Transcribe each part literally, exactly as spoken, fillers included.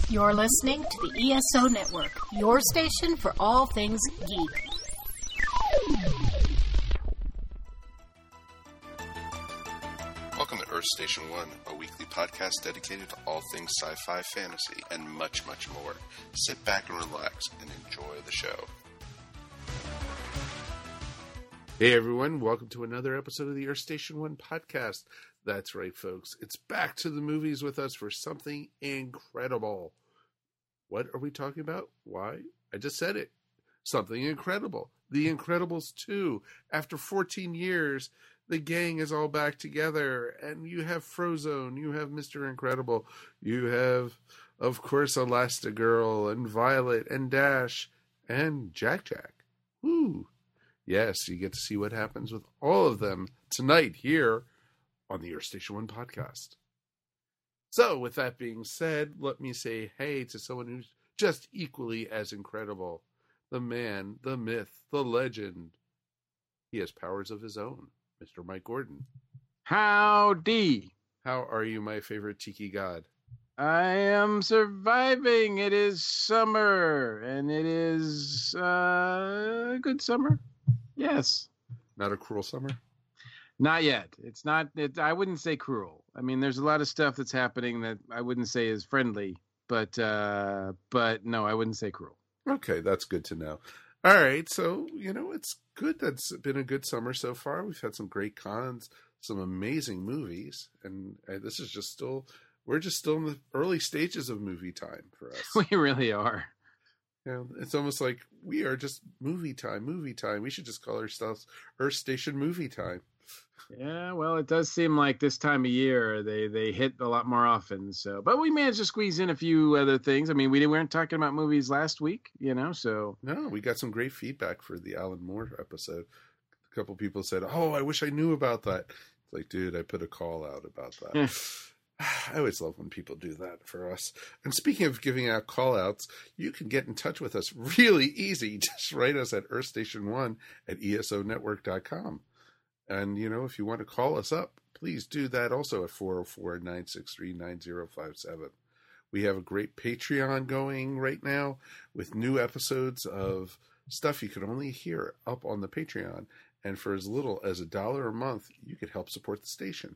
You're listening to the E S O Network, your station for all things geek. Welcome to Earth Station One, a weekly podcast dedicated to all things sci-fi, fantasy, and much, much more. Sit back and relax and enjoy the show. Hey everyone, welcome to another episode of the Earth Station One podcast. That's right, folks. It's back to the movies with us for something incredible. What are we talking about? Why? I just said it. Something incredible. The Incredibles two. After fourteen years, the gang is all back together, and you have Frozone, you have Mister Incredible, you have, of course, Elastigirl, and Violet, and Dash, and Jack Jack. Woo! Yes, you get to see what happens with all of them tonight here on the Earth Station One podcast. So, with that being said, let me say hey to someone who's just equally as incredible. The man, the myth, the legend. He has powers of his own. Mister Mike Gordon. Howdy. How are you, my favorite tiki god? I am surviving. It is summer, and it is uh, a good summer. Yes. Not a cruel summer? Not yet. It's not, it, I wouldn't say cruel. I mean, there's a lot of stuff that's happening that I wouldn't say is friendly, but, uh, but no, I wouldn't say cruel. Okay, that's good to know. All right, so, you know, it's good that's been a good summer so far. We've had some great cons, some amazing movies, and uh, this is just still, we're just still in the early stages of movie time for us. We really are. You know, it's almost like we are just movie time, movie time. We should just call ourselves Earth Station Movie Time. Yeah, well, it does seem like this time of year they, they hit a lot more often. So, but we managed to squeeze in a few other things. I mean, we weren't talking about movies last week, you know. So no, we got some great feedback for the Alan Moore episode. A couple people said, "Oh, I wish I knew about that." It's like, dude, I put a call out about that. I always love when people do that for us. And speaking of giving out call outs, you can get in touch with us really easy. Just write us at earth station one at E S O network dot com. And, you know, if you want to call us up, please do that also at four oh four, nine six three, nine oh five seven. We have a great Patreon going right now with new episodes of stuff you can only hear up on the Patreon. And for as little as a dollar a month, you could help support the station.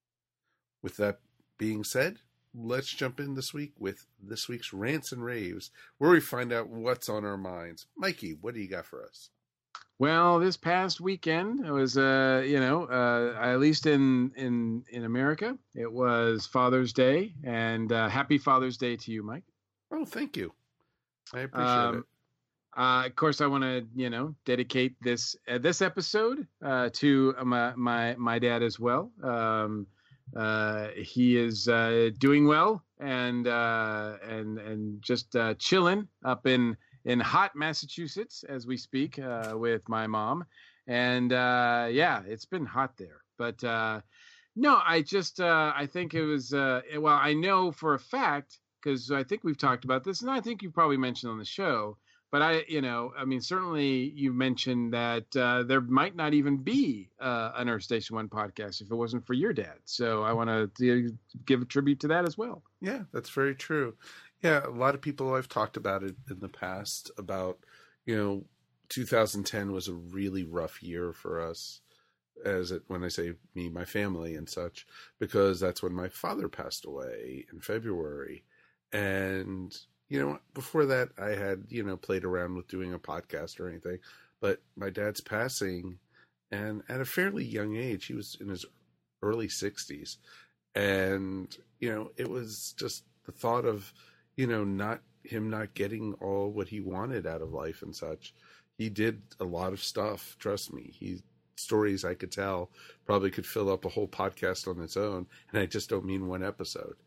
With that being said, let's jump in this week with this week's Rants and Raves, where we find out what's on our minds. Mikey, what do you got for us? Well, this past weekend, it was, uh, you know, uh, at least in, in, in America, it was Father's Day, and uh, happy Father's Day to you, Mike. Oh, thank you. I appreciate um, it. Uh, of course, I want to, you know, dedicate this uh, this episode uh, to my, my my dad as well. Um, uh, he is uh, doing well and uh, and and just uh, chilling up in. in hot Massachusetts as we speak uh, with my mom. And uh, yeah, it's been hot there. But uh, no, I just, uh, I think it was, uh, well, I know for a fact, because I think we've talked about this, and I think you probably mentioned on the show, but I, you know, I mean, certainly you mentioned that uh, there might not even be uh, an Earth Station One podcast if it wasn't for your dad. So I want to give a tribute to that as well. Yeah, that's very true. Yeah, a lot of people I've talked about it in the past about, you know, two thousand ten was a really rough year for us, as it, when I say me, my family and such, because that's when my father passed away in February. And, you know, before that I had, you know, played around with doing a podcast or anything, but my dad's passing, and at a fairly young age, he was in his early sixties. And, you know, it was just the thought of, you know, not him not getting all what he wanted out of life and such. He did a lot of stuff. Trust me. He stories I could tell probably could fill up a whole podcast on its own. And I just don't mean one episode.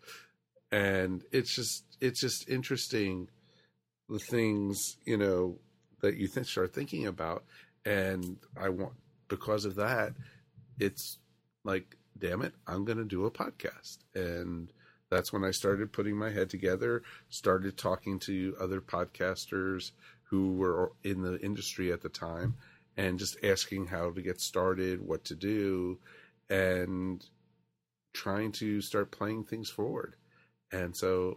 And it's just, it's just interesting the things, you know, that you th- start thinking about. And I want, because of that, it's like, damn it, I'm going to do a podcast. And that's when I started putting my head together, started talking to other podcasters who were in the industry at the time, and just asking how to get started, what to do, and trying to start playing things forward. And so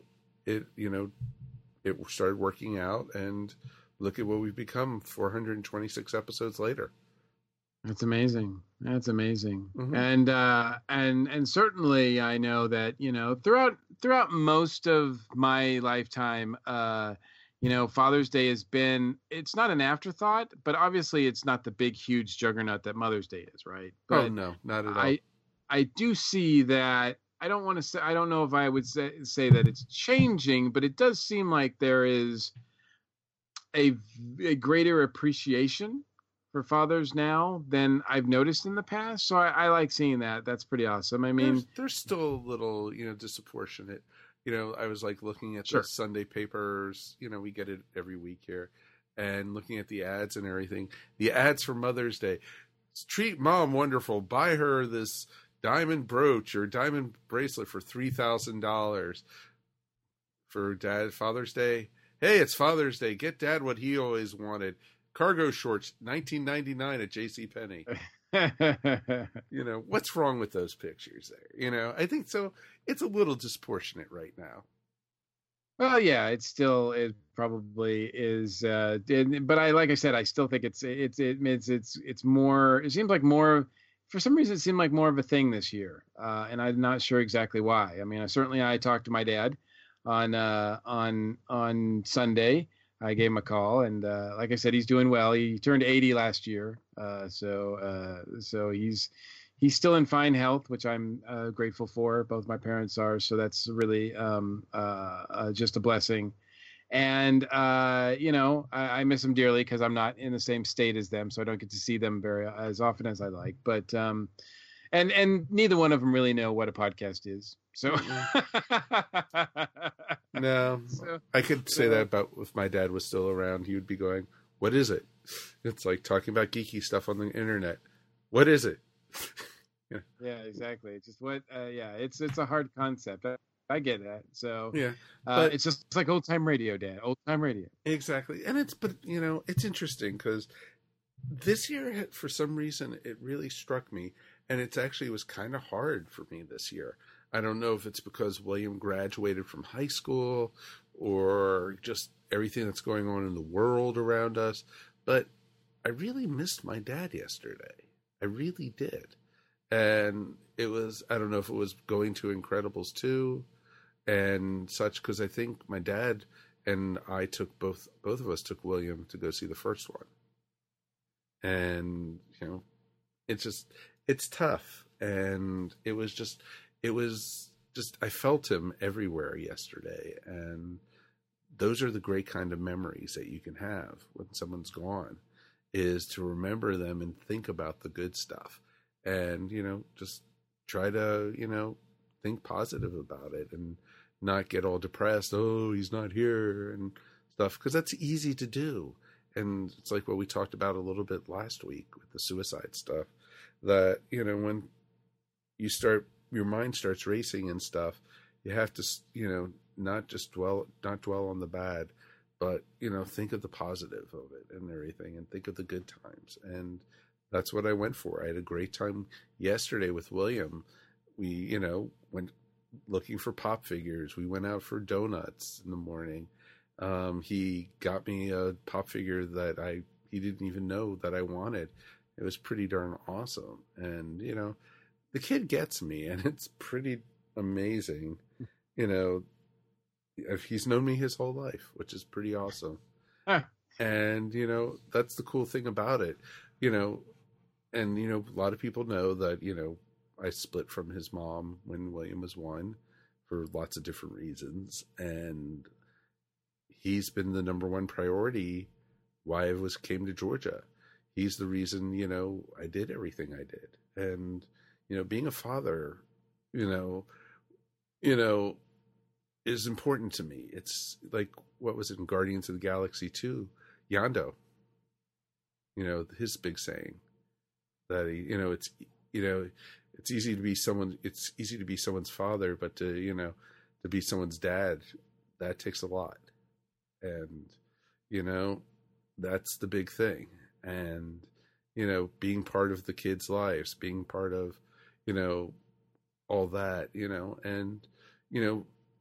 it, you know, it started working out, and look at what we've become four hundred twenty-six episodes later. That's amazing. That's amazing. Mm-hmm. And, uh, and, and certainly I know that, you know, throughout, throughout most of my lifetime, uh, you know, Father's Day has been, it's not an afterthought, but obviously it's not the big, huge juggernaut that Mother's Day is, right? But oh, no, not at all. I, I do see that. I don't want to say, I don't know if I would say, say that it's changing, but it does seem like there is a, a greater appreciation for fathers now than I've noticed in the past. So I, I like seeing that. That's pretty awesome. I mean, there's, there's still a little, you know, disproportionate. You know, I was like looking at Sure. the Sunday papers. You know, we get it every week here, and looking at the ads and everything. The ads for Mother's Day: treat mom wonderful. Buy her this diamond brooch or diamond bracelet for three thousand dollars. For Dad, Father's Day. Hey, it's Father's Day. Get Dad what he always wanted. Cargo shorts, nineteen ninety-nine at JCPenney. You know, what's wrong with those pictures there? You know, I think so. It's a little disproportionate right now. Well, yeah, it's still, it probably is. Uh, and- but I, like I said, I still think it's, it's, it, it's, it's, it's more, it seems like more, for some reason, it seemed like more of a thing this year. Uh, and I'm not sure exactly why. I mean, I, certainly I talked to my dad on, uh, on, on Sunday. I gave him a call, and uh, like I said, he's doing well. He turned eighty last year, uh, so uh, so he's he's still in fine health, which I'm uh, grateful for. Both my parents are, so that's really um, uh, uh, just a blessing. And uh, you know, I, I miss them dearly because I'm not in the same state as them, so I don't get to see them very as often as I like. But um, and and neither one of them really know what a podcast is. So no, so, I could say uh, that about if my dad was still around. He would be going, "What is it?" It's like talking about geeky stuff on the internet. What is it? Yeah, yeah, exactly. It's just what, uh, yeah, it's it's a hard concept. I, I get that. So Yeah, uh, but it's just it's like old time radio, Dad. Old time radio. exactly, and it's but you know it's interesting because this year, for some reason, it really struck me, and it's actually was kind of hard for me this year. I don't know if it's because William graduated from high school or just everything that's going on in the world around us, but I really missed my dad yesterday. I really did. And it was, I don't know if it was going to Incredibles two and such, because I think my dad and I took both, both of us took William to go see the first one. And, you know, it's just, it's tough. And it was just, it was just, I felt him everywhere yesterday. And those are the great kind of memories that you can have when someone's gone, is to remember them and think about the good stuff. And, you know, just try to, you know, think positive about it and not get all depressed. Oh, he's not here and stuff. Because that's easy to do. And it's like what we talked about a little bit last week with the suicide stuff. That, you know, when you start, your mind starts racing and stuff, you have to, you know, not just dwell, not dwell on the bad, but, you know, think of the positive of it and everything and think of the good times. And that's what I went for. I had a great time yesterday with William. We, you know, went looking for pop figures. We went out for donuts in the morning. Um, he got me a pop figure that I, he didn't even know that I wanted. It was pretty darn awesome. And, you know, the kid gets me, and it's pretty amazing. You know, he's known me his whole life, which is pretty awesome. Huh. And, you know, that's the cool thing about it, you know, and, you know, a lot of people know that, you know, I split from his mom when William was one for lots of different reasons. And he's been the number one priority why I was came to Georgia. He's the reason, you know, I did everything I did. And, you know, being a father, you know, you know, is important to me. It's like, what was it in Guardians of the Galaxy two? Yondu. You know, his big saying that he, you know, it's, you know, it's easy to be someone, it's easy to be someone's father, but to, you know, to be someone's dad, that takes a lot. And, you know, that's the big thing. And, you know, being part of the kids' lives, being part of, you know, all that, you know, and, you know,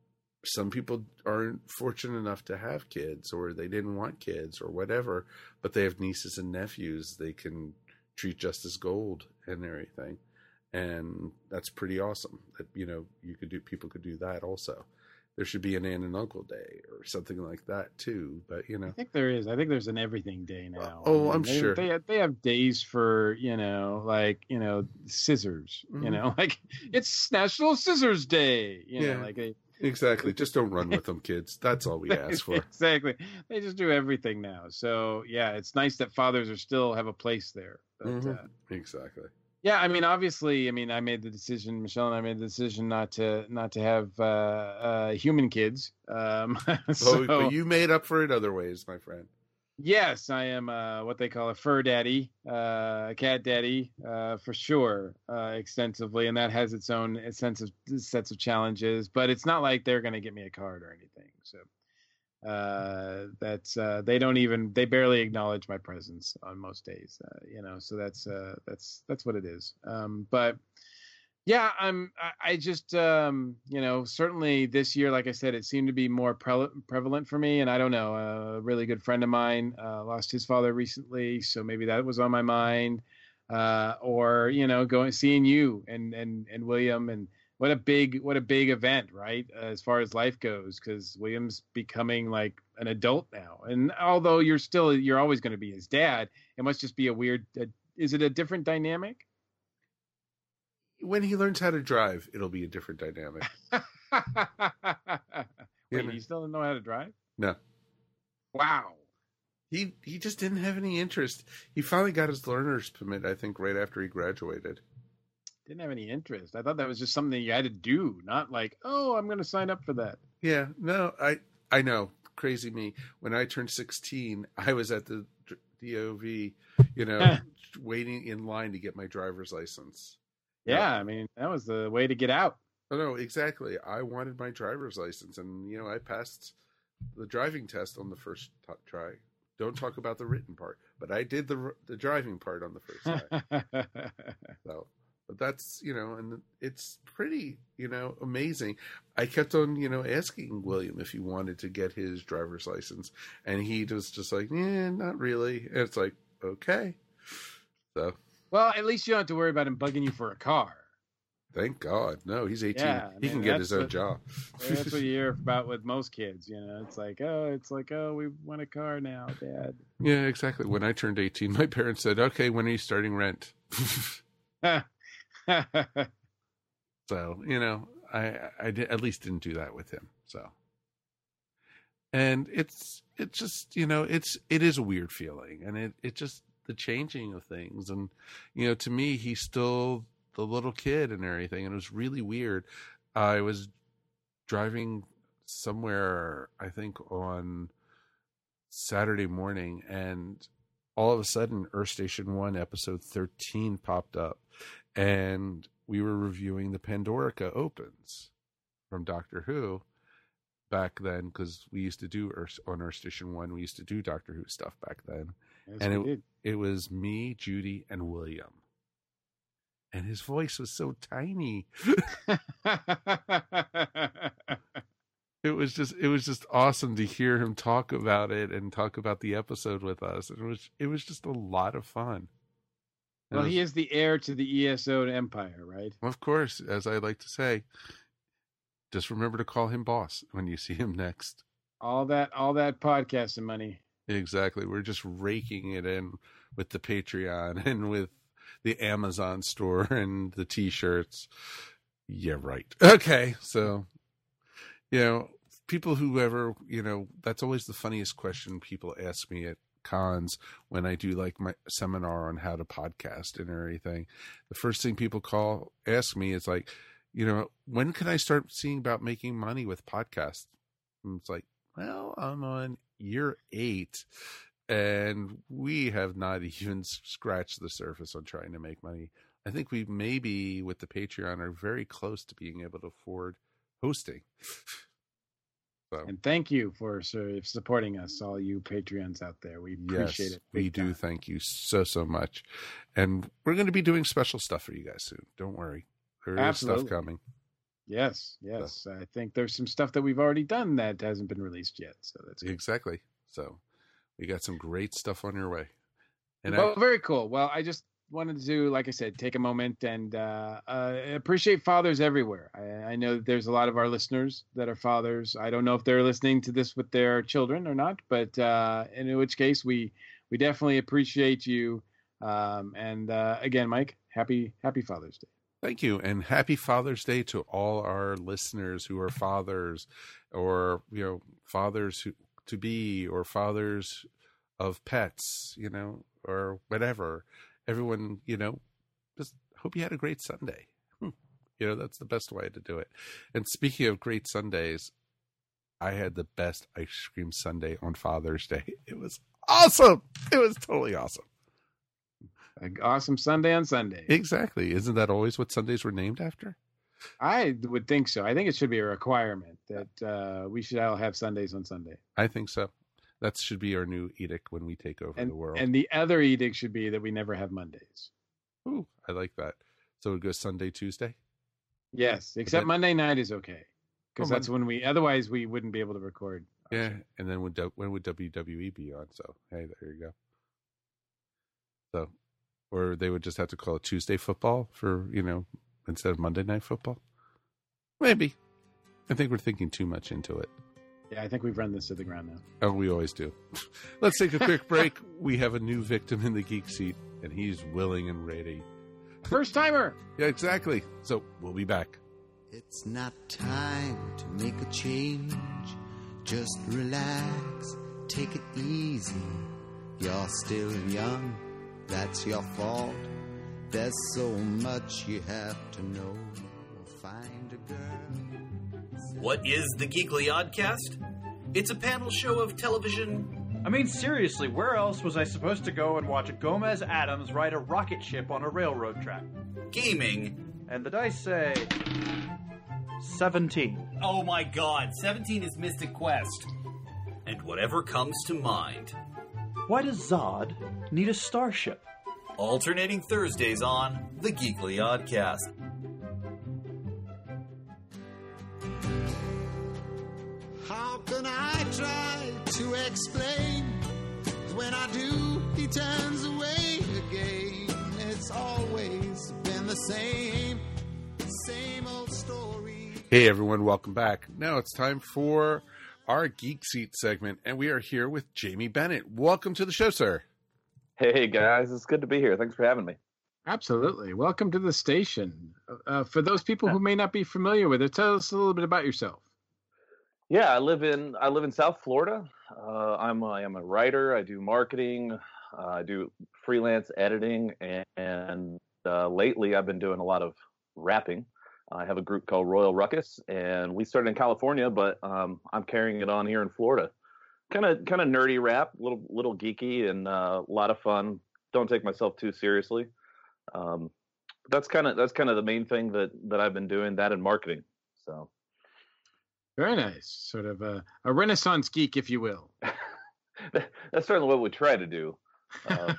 some people aren't fortunate enough to have kids, or they didn't want kids or whatever, but they have nieces and nephews they can treat just as gold and everything. And that's pretty awesome that, you know, you could do, people could do that also. There should be an aunt and uncle day or something like that too. But, you know, I think there is. I think there's an everything day now. Oh, I mean, I'm they, sure. They have, they have days for, you know, like, you know, scissors, Mm-hmm. you know, like it's National Scissors Day, you Yeah. know, like they, exactly. Just don't run with them, kids. That's all we ask for. Exactly. They just do everything now. So yeah, it's nice that fathers are still have a place there. But, Mm-hmm. uh, Exactly. yeah, I mean, obviously, I mean, I made the decision. Michelle and I made the decision not to not to have uh, uh, human kids. Um, so, Oh, but you made up for it other ways, my friend. yes, I am uh, what they call a fur daddy, uh, a cat daddy, uh, for sure, uh, extensively, and that has its own sense of sets of challenges. But it's not like they're going to get me a card or anything. So uh, that's uh, they don't even they barely acknowledge my presence on most days. Uh, you know, so that's uh, that's that's what it is. Um, but yeah, I'm I, I just um, you know, certainly this year, like I said, it seemed to be more pre- prevalent for me. And I don't know, a really good friend of mine uh, lost his father recently, so maybe that was on my mind. Uh, or you know, going seeing you and and and William, and what a big what a big event, right? Uh, as far as life goes, because William's becoming like an adult now, and although you're still you're always going to be his dad, it must just be a weird. Uh, is it a different dynamic? When he learns how to drive, it'll be a different dynamic. Wait, know. he still doesn't know how to drive? No. Wow. He he just didn't have any interest. He finally got his learner's permit, I think, right after he graduated. Didn't have any interest. I thought that was just something you had to do, not like, oh, I'm going to sign up for that. Yeah, no, I I know. Crazy me. When I turned sixteen, I was at the D O V, you know, waiting in line to get my driver's license. Yeah, I mean, that was the way to get out. Oh, no, exactly. I wanted my driver's license, and, you know, I passed the driving test on the first t- try. Don't talk about the written part, but I did the the driving part on the first try. So, but that's, you know, and it's pretty, you know, amazing. I kept on, you know, asking William if he wanted to get his driver's license, and he was just like, yeah, not really. And it's like, okay. So, well, at least you don't have to worry about him bugging you for a car. thank God. No, he's eighteen. Yeah, he man, can get that's his own what- job. That's what you hear about with most kids, you know. It's like, oh, it's like, oh, we want a car now, Dad. Yeah, exactly. When I turned eighteen, my parents said, okay, when are you starting rent? So, you know, I I did, at least didn't do that with him. So, and it's it's just, you know, it's it is a weird feeling, and it it just the changing of things, and you know, to me, he's still the little kid and everything, and it was really weird. I was driving somewhere, I think on Saturday morning, and all of a sudden, Earth Station One episode thirteen popped up, and we were reviewing the Pandorica Opens from Doctor Who back then, because we used to do Earth, on Earth Station One. We used to do Doctor Who stuff back then, Yes, and we it did. it was me, Judy, and William, and his voice was so tiny. It was just it was just awesome to hear him talk about it and talk about the episode with us. It was it was just a lot of fun. And Well, it was- he is the heir to the E S O empire, right? of course, as I like to say, just remember to call him boss when you see him next. All that, all that podcasting money. Exactly. We're just raking it in with the Patreon and with the Amazon store and the T-shirts. Yeah, right. Okay, so, you know, people who ever, you know, that's always the funniest question people ask me at cons when I do like my seminar on how to podcast and everything. The first thing people call, ask me is like, you know, when can I start seeing about making money with podcasts? And it's like, well, I'm on year eight and we have not even scratched the surface on trying to make money. I think we maybe with the Patreon are very close to being able to afford hosting. So, And thank you for sir, supporting us, all you Patreons out there. We appreciate yes, it. we big do. time. Thank you so, so much. And we're going to be doing special stuff for you guys soon. Don't worry. There is Absolutely. stuff coming. Yes, yes. So. I think there's some stuff that we've already done that hasn't been released yet. So that's good. Exactly. So we got some great stuff on your way. And well, I, very cool. Well, I just wanted to, like I said, take a moment and uh, uh, appreciate fathers everywhere. I, I know that there's a lot of our listeners that are fathers. I don't know if they're listening to this with their children or not, but uh, in which case we we definitely appreciate you. Um, and uh, again, Mike, happy happy Father's Day. Thank you, and happy Father's Day to all our listeners who are fathers, or you know, fathers who to be, or fathers of pets, you know, or whatever. Everyone, you know, just hope you had a great Sunday. Hmm. You know, that's the best way to do it. And speaking of great Sundays, I had the best ice cream sundae on Father's Day. It was awesome. It was totally awesome. An awesome Sunday on Sunday. Exactly. Isn't that always what Sundays were named after? I would think so. I think it should be a requirement that uh, we should all have Sundays on Sunday. I think so. That should be our new edict when we take over and, the world. And the other edict should be that we never have Mondays. Ooh, I like that. So it goes Sunday, Tuesday? Yes, except then, Monday night is okay. Because oh, that's when we, otherwise we wouldn't be able to record. Yeah, show. And then would, when would W W E be on? So, hey, there you go. So, or they would just have to call it Tuesday football for, you know, instead of Monday night football? Maybe. I think we're thinking too much into it. Yeah, I think we've run this to the ground now. Oh, we always do. Let's take a quick break. We have a new victim in the Geek Seat, and he's willing and ready. First timer! Yeah, exactly. So we'll be back. It's not time to make a change. Just relax, take it easy. You're still young, that's your fault. There's so much you have to know. Find a girl. What is the Geekly Oddcast? It's a panel show of television. I mean, seriously, where else was I supposed to go and watch Gomez Adams ride a rocket ship on a railroad track? Gaming. And the dice say... seventeen. Oh my god, seventeen is Mystic Quest. And whatever comes to mind. Why does Zod need a starship? Alternating Thursdays on the Geekly Oddcast. How can I try to explain? When I do, he turns away again. It's always been the same, same old story. Hey everyone, welcome back. Now it's time for our Geek Seat segment, and we are here with Jamie Bennett. Welcome to the show, sir. Hey guys, it's good to be here. Thanks for having me. Absolutely. Welcome to the station. Uh, for those people who may not be familiar with it, tell us a little bit about yourself. Yeah, I live in I live in South Florida. Uh, I'm I am a writer. I do marketing. Uh, I do freelance editing, and, and uh, lately I've been doing a lot of rapping. I have a group called Royal Ruckus, and we started in California, but um, I'm carrying it on here in Florida. Kind of kind of nerdy rap, little little geeky, and uh, a lot of fun. Don't take myself too seriously. Um, that's kind of that's kind of the main thing that that I've been doing. That and marketing. So. Very nice. Sort of a, a Renaissance geek, if you will. That's certainly what we try to do. Uh,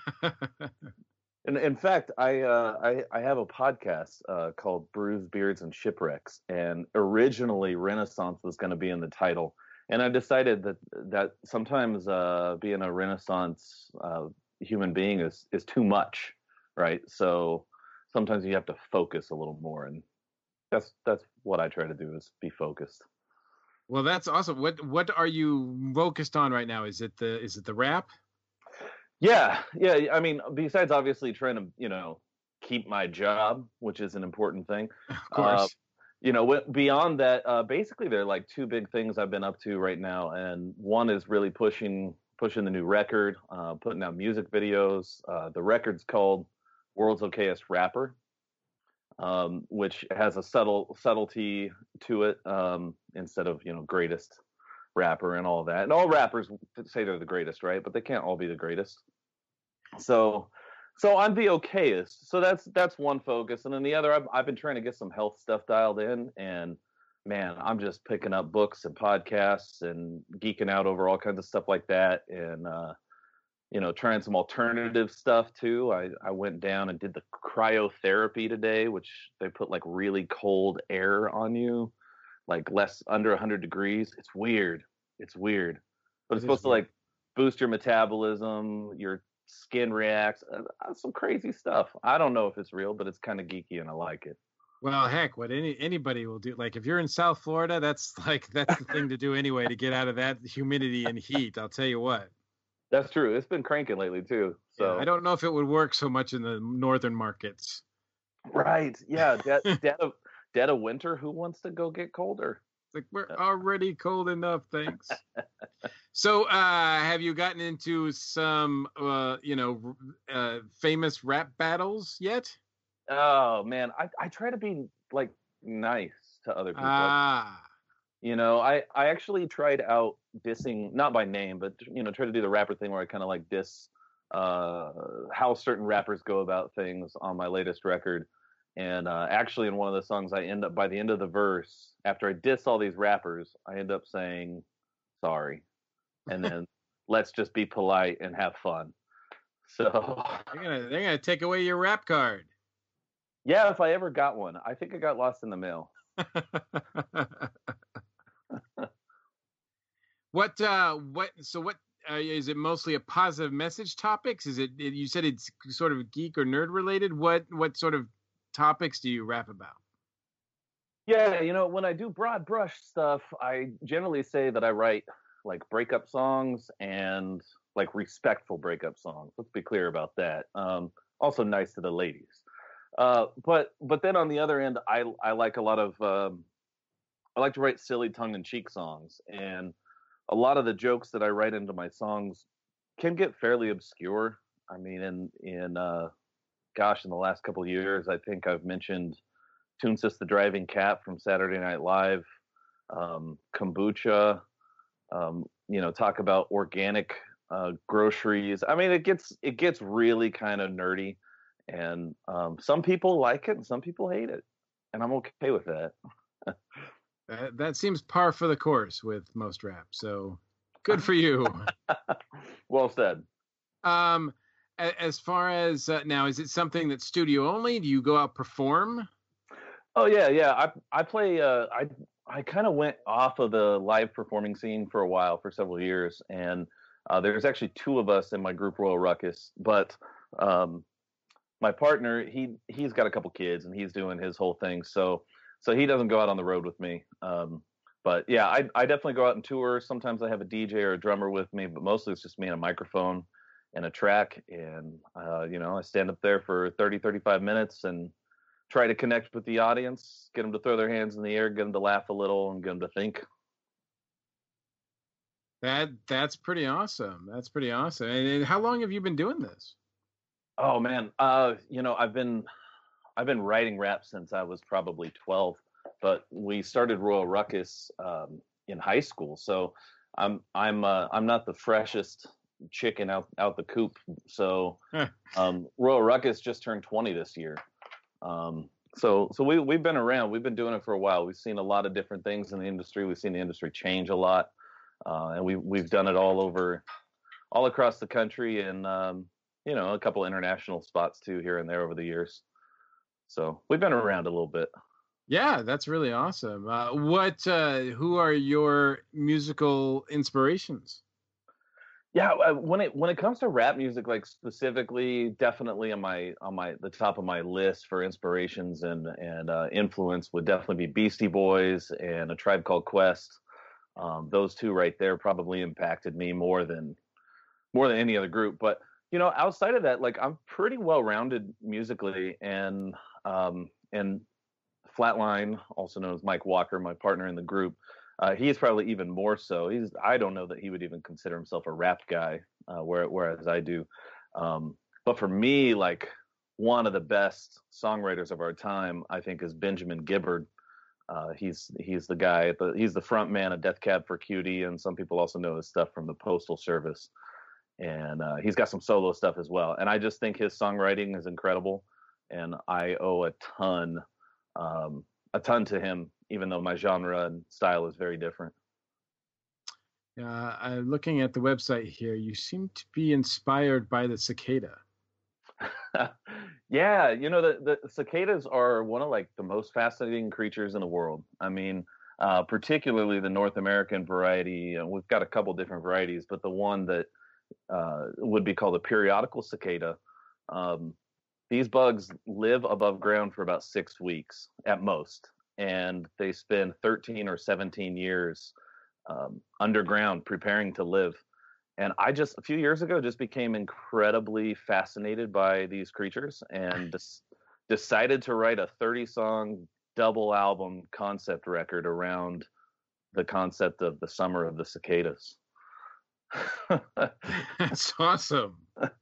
in, in fact, I, uh, I I have a podcast uh, called Brews, Beards, and Shipwrecks, and originally Renaissance was going to be in the title, and I decided that that sometimes uh, being a Renaissance uh, human being is is too much, right? So sometimes you have to focus a little more, and that's that's what I try to do is be focused. Well, that's awesome. What what are you focused on right now? Is it the is it the rap? Yeah, yeah. I mean, besides obviously trying to you know keep my job, which is an important thing. Of course. Uh, you know, beyond that, uh, basically there are like two big things I've been up to right now, and one is really pushing pushing the new record, uh, putting out music videos. Uh, the record's called World's Okayest Rapper. Um, which has a subtle subtlety to it, um, instead of, you know, greatest rapper and all that. And all rappers say they're the greatest, right? But they can't all be the greatest. So, so I'm the okayest. So that's that's one focus. And then the other, I've, I've been trying to get some health stuff dialed in. And man, I'm just picking up books and podcasts and geeking out over all kinds of stuff like that. And uh, you know, trying some alternative stuff too. I, I went down and did the cryotherapy today, which they put like really cold air on you, like less under one hundred degrees. It's weird. It's weird. But it's It is supposed to weird. like boost your metabolism, your skin reacts, uh, some crazy stuff. I don't know if it's real, but it's kind of geeky and I like it. Well, heck, what any anybody will do. Like if you're in South Florida, that's like that's the thing to do anyway to get out of that humidity and heat. I'll tell you what. That's true. It's been cranking lately too. So Yeah, I don't know if it would work so much in the northern markets. right, yeah, dead, dead of dead of winter. Who wants to go get colder? Like we're already cold enough, thanks. So, uh, have you gotten into some, uh, you know, uh, famous rap battles yet? Oh man, I I try to be like nice to other people. Ah, You know, I I actually tried out dissing, not by name, but you know, try to do the rapper thing where I kind of like diss uh, how certain rappers go about things on my latest record. And uh, actually, in one of the songs, I end up by the end of the verse, after I diss all these rappers, I end up saying sorry, and then let's just be polite and have fun. So they're gonna they're gonna take away your rap card. yeah, if I ever got one, I think it got lost in the mail. What uh what so what uh, is it mostly a positive message topics? Is it you said it's sort of geek or nerd related? What what sort of topics do you rap about? Yeah, you know, when I do broad brush stuff, I generally say that I write like breakup songs and like respectful breakup songs. Let's be clear about that. Um, also nice to the ladies. Uh, but but then on the other end, I I like a lot of um, I like to write silly tongue-in-cheek songs, and a lot of the jokes that I write into my songs can get fairly obscure. I mean, in in uh, gosh, in the last couple of years, I think I've mentioned Toonsis the Driving Cat from Saturday Night Live, um, kombucha. Um, you know, talk about organic uh, groceries. I mean, it gets it gets really kind of nerdy, and um, some people like it and some people hate it, and I'm okay with that. That, that seems par for the course with most rap. So good for you. Well said. Um, a- as far as uh, now, is it something that's studio only? Do you go out perform? Oh yeah, yeah. I I play. Uh, I I kind of went off of the live performing scene for a while, for several years, and uh, there's actually two of us in my group, Royal Ruckus. But um, my partner, he he's got a couple kids, and he's doing his whole thing, so so he doesn't go out on the road with me. Um, but yeah, I I definitely go out and tour. Sometimes I have a D J or a drummer with me, but mostly it's just me and a microphone and a track, and uh, you know, I stand up there for thirty, thirty-five minutes and try to connect with the audience, get them to throw their hands in the air, get them to laugh a little, and get them to think. That that's pretty awesome. That's pretty awesome. And, and how long have you been doing this? Oh man, uh, you know, I've been I've been writing rap since I was probably twelve, but we started Royal Ruckus um, in high school, so I'm I'm uh, I'm not the freshest chicken out out the coop. So um, Royal Ruckus just turned twenty this year. Um, so so we we've been around. We've been doing it for a while. We've seen a lot of different things in the industry. We've seen the industry change a lot, uh, and we we've done it all over, all across the country, and um, you know, a couple international spots too here and there over the years. So we've been around a little bit. Yeah, that's really awesome. Uh, what? Uh, who are your musical inspirations? Yeah, uh, when it when it comes to rap music, like specifically, definitely on my on my the top of my list for inspirations and and uh, influence would definitely be Beastie Boys and A Tribe Called Quest. Um, those two right there probably impacted me more than more than any other group. But you know, outside of that, like I'm pretty well rounded musically, and um, and Flatline, also known as Mike Walker, my partner in the group. Uh, he is probably even more so. He's I don't know that he would even consider himself a rap guy, uh, where, whereas I do. Um, but for me, like one of the best songwriters of our time, I think, is Benjamin Gibbard. Uh, he's he's the guy. At the, he's the front man of Death Cab for Cutie, and some people also know his stuff from the Postal Service. And uh, he's got some solo stuff as well. And I just think his songwriting is incredible, and I owe a ton, um, a ton to him, even though my genre and style is very different. Uh, I'm looking at the website here. You seem to be inspired by the cicada. Yeah, you know, the, the cicadas are one of like the most fascinating creatures in the world. I mean, uh, particularly the North American variety. Uh, we've got a couple different varieties, but the one that uh, would be called a periodical cicada. Um, these bugs live above ground for about six weeks at most, and they spend thirteen or seventeen years um, underground preparing to live. And I just a few years ago just became incredibly fascinated by these creatures and des- decided to write a thirty song double album concept record around the concept of the summer of the cicadas. That's awesome.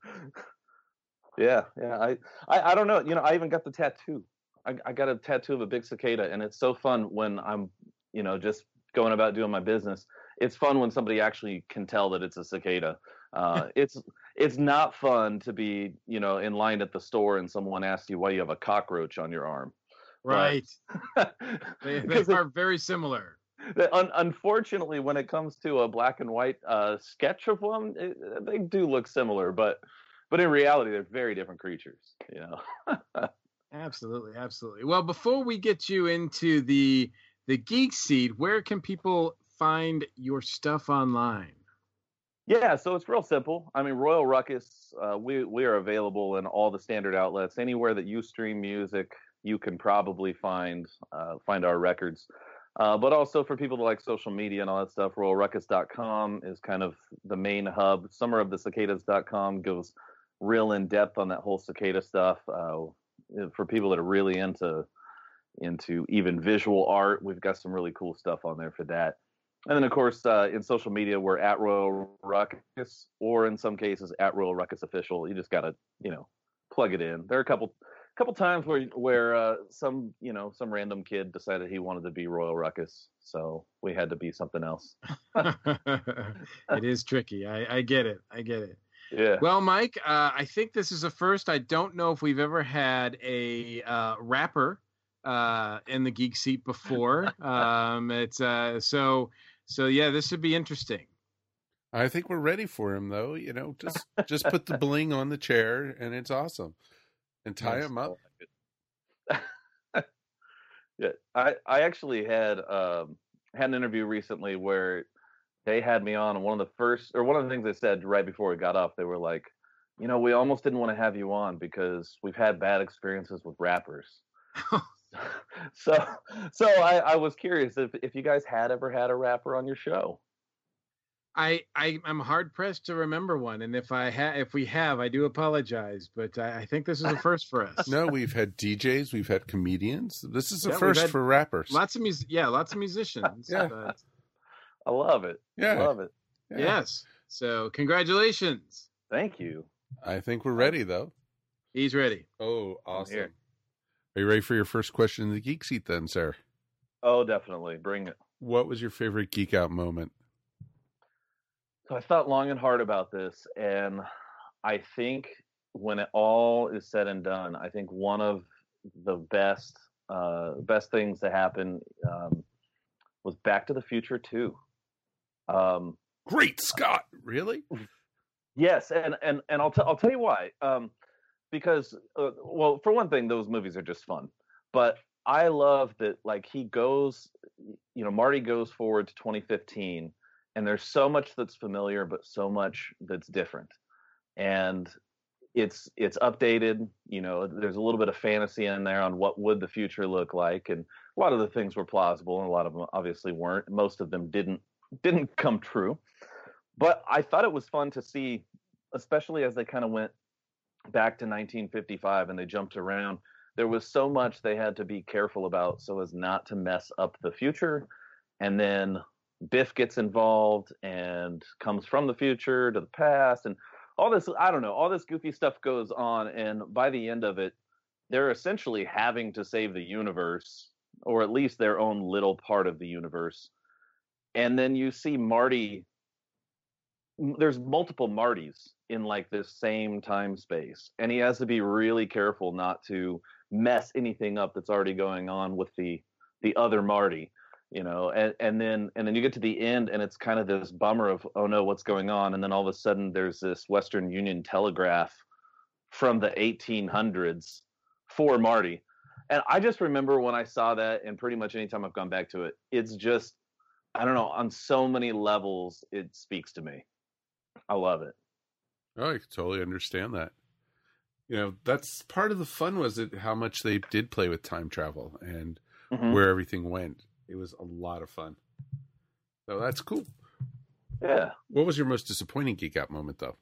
Yeah, yeah. I, I, I don't know. You know, I even got the tattoo. I, I got a tattoo of a big cicada, and it's so fun when I'm, you know, just going about doing my business. It's fun when somebody actually can tell that it's a cicada. Uh, it's it's not fun to be, you know, in line at the store and someone asks you why you have a cockroach on your arm. Right. But, they they are very similar. Un- unfortunately, when it comes to a black and white uh, sketch of one, it, they do look similar, but but in reality, they're very different creatures. You know. Absolutely, absolutely. Well, before we get you into the the Geek Seat, where can people find your stuff online? Yeah, so it's real simple. I mean, Royal Ruckus, uh, we we are available in all the standard outlets. Anywhere that you stream music, you can probably find uh, find our records. Uh, but also for people that like social media and all that stuff, royal ruckus dot com is kind of the main hub. summer of the cicadas dot com goes real in depth on that whole cicada stuff. Uh, for people that are really into into even visual art, we've got some really cool stuff on there for that. And then, of course, uh, in social media, we're at Royal Ruckus, or in some cases, at Royal Ruckus Official. You just got to, you know, plug it in. There are a couple couple times where where uh, some, you know, some random kid decided he wanted to be Royal Ruckus, so we had to be something else. It is tricky. I, I get it. I get it. Yeah. Well, Mike, uh, I think this is a first. I don't know if we've ever had a uh, rapper uh, in the Geek Seat before. um, it's uh, so so yeah. This should be interesting. I think we're ready for him, though. You know, just just put the bling on the chair, and it's awesome. And tie Nice. him up. Yeah, I I actually had um, had an interview recently where they had me on, and one of the first, or one of the things they said right before we got off, they were like, you know, we almost didn't want to have you on because we've had bad experiences with rappers. so so I, I was curious if, if you guys had ever had a rapper on your show. I, I I'm hard pressed to remember one, and if I ha- if we have, I do apologize, but I, I think this is a first for us. No, we've had D Js, we've had comedians. This is a Yeah, we've first had for rappers. Lots of mus- yeah, lots of musicians. Yeah. but- I love it. Yeah. I love it. Yeah. Yes. So congratulations. Thank you. I think we're ready, though. He's ready. Oh, awesome. here. Are you ready for your first question in the Geek Seat then, sir? Oh, definitely. Bring it. What was your favorite Geek Out moment? So I thought long and hard about this, and I think when it all is said and done, I think one of the best uh, best things to happen um, was Back to the Future two. Um, Great Scott! Really? yes, and and and I'll t- I'll tell you why. Um, because uh, well, for one thing, those movies are just fun, but I love that like he goes, you know, Marty goes forward to twenty fifteen. And there's so much that's familiar, but so much that's different. And it's it's updated. You know, there's a little bit of fantasy in there on what would the future look like. And a lot of the things were plausible, and a lot of them obviously weren't. Most of them didn't didn't come true. But I thought it was fun to see, especially as they kind of went back to nineteen fifty-five and they jumped around. There was so much they had to be careful about so as not to mess up the future. And then Biff gets involved and comes from the future to the past, and all this, I don't know, all this goofy stuff goes on. And by the end of it, they're essentially having to save the universe, or at least their own little part of the universe. And then you see Marty, there's multiple Martys in like this same time space. And he has to be really careful not to mess anything up that's already going on with the, the other Marty. you know, and, and then and then you get to the end and it's kind of this bummer of, oh no, what's going on? And then all of a sudden there's this Western Union telegraph from the eighteen hundreds for Marty. And I just remember when I saw that, and pretty much anytime I've gone back to it, it's just, I don't know, on so many levels, it speaks to me. I love it. Oh, I totally understand that. You know, that's part of the fun, was it how much they did play with time travel and mm-hmm. where everything went. It was a lot of fun. So that's cool. Yeah. What was your most disappointing Geek Out moment, though?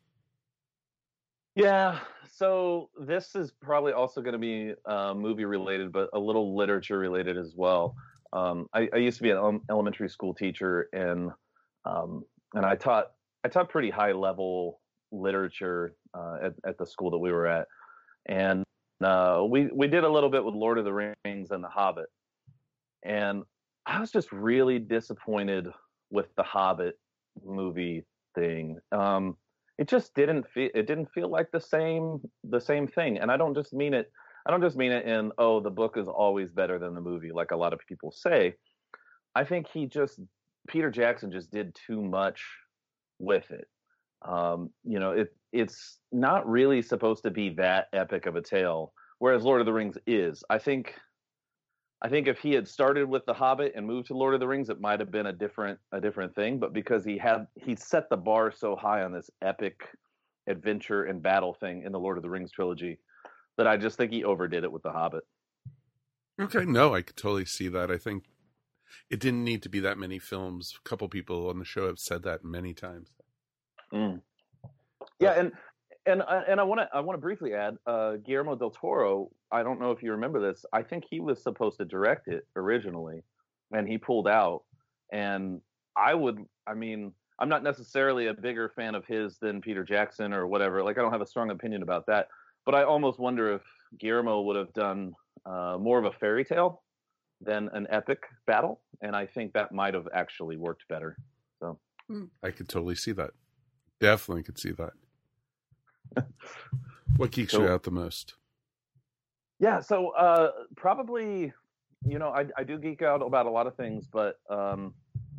Yeah, so this is probably also going to be uh, movie related, but a little literature related as well. Um, I, I used to be an elementary school teacher, and um, and I taught I taught pretty high level literature uh, at at the school that we were at, and uh, we we did a little bit with Lord of the Rings and The Hobbit, and I was just really disappointed with the Hobbit movie thing. Um, It just didn't feel. It didn't feel like the same the same thing. And I don't just mean it. I don't just mean it in, oh, the book is always better than the movie, like a lot of people say. I think he just Peter Jackson just did too much with it. Um, you know, it it's not really supposed to be that epic of a tale, whereas Lord of the Rings is. I think. I think if he had started with The Hobbit and moved to Lord of the Rings, it might have been a different a different thing. But because he had he set the bar so high on this epic adventure and battle thing in the Lord of the Rings trilogy, that I just think he overdid it with The Hobbit. Okay, no, I could totally see that. I think it didn't need to be that many films. A couple people on the show have said that many times. Mm. Yeah, and and and I want to I want to briefly add, uh, Guillermo del Toro. I don't know if you remember this. I think he was supposed to direct it originally, and he pulled out. And I would, I mean, I'm not necessarily a bigger fan of his than Peter Jackson or whatever. Like, I don't have a strong opinion about that. But I almost wonder if Guillermo would have done uh, more of a fairy tale than an epic battle. And I think that might have actually worked better. So I could totally see that. Definitely could see that. What geeks so, you out the most? Yeah, so uh, probably, you know, I, I do geek out about a lot of things, but um,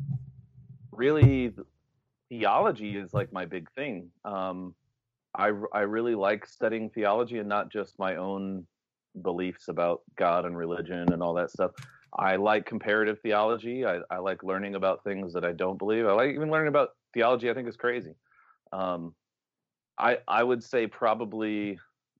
really, theology is like my big thing. Um, I, I really like studying theology and not just my own beliefs about God and religion and all that stuff. I like comparative theology. I, I like learning about things that I don't believe. I like even learning about theology I think is crazy. Um, I I would say probably,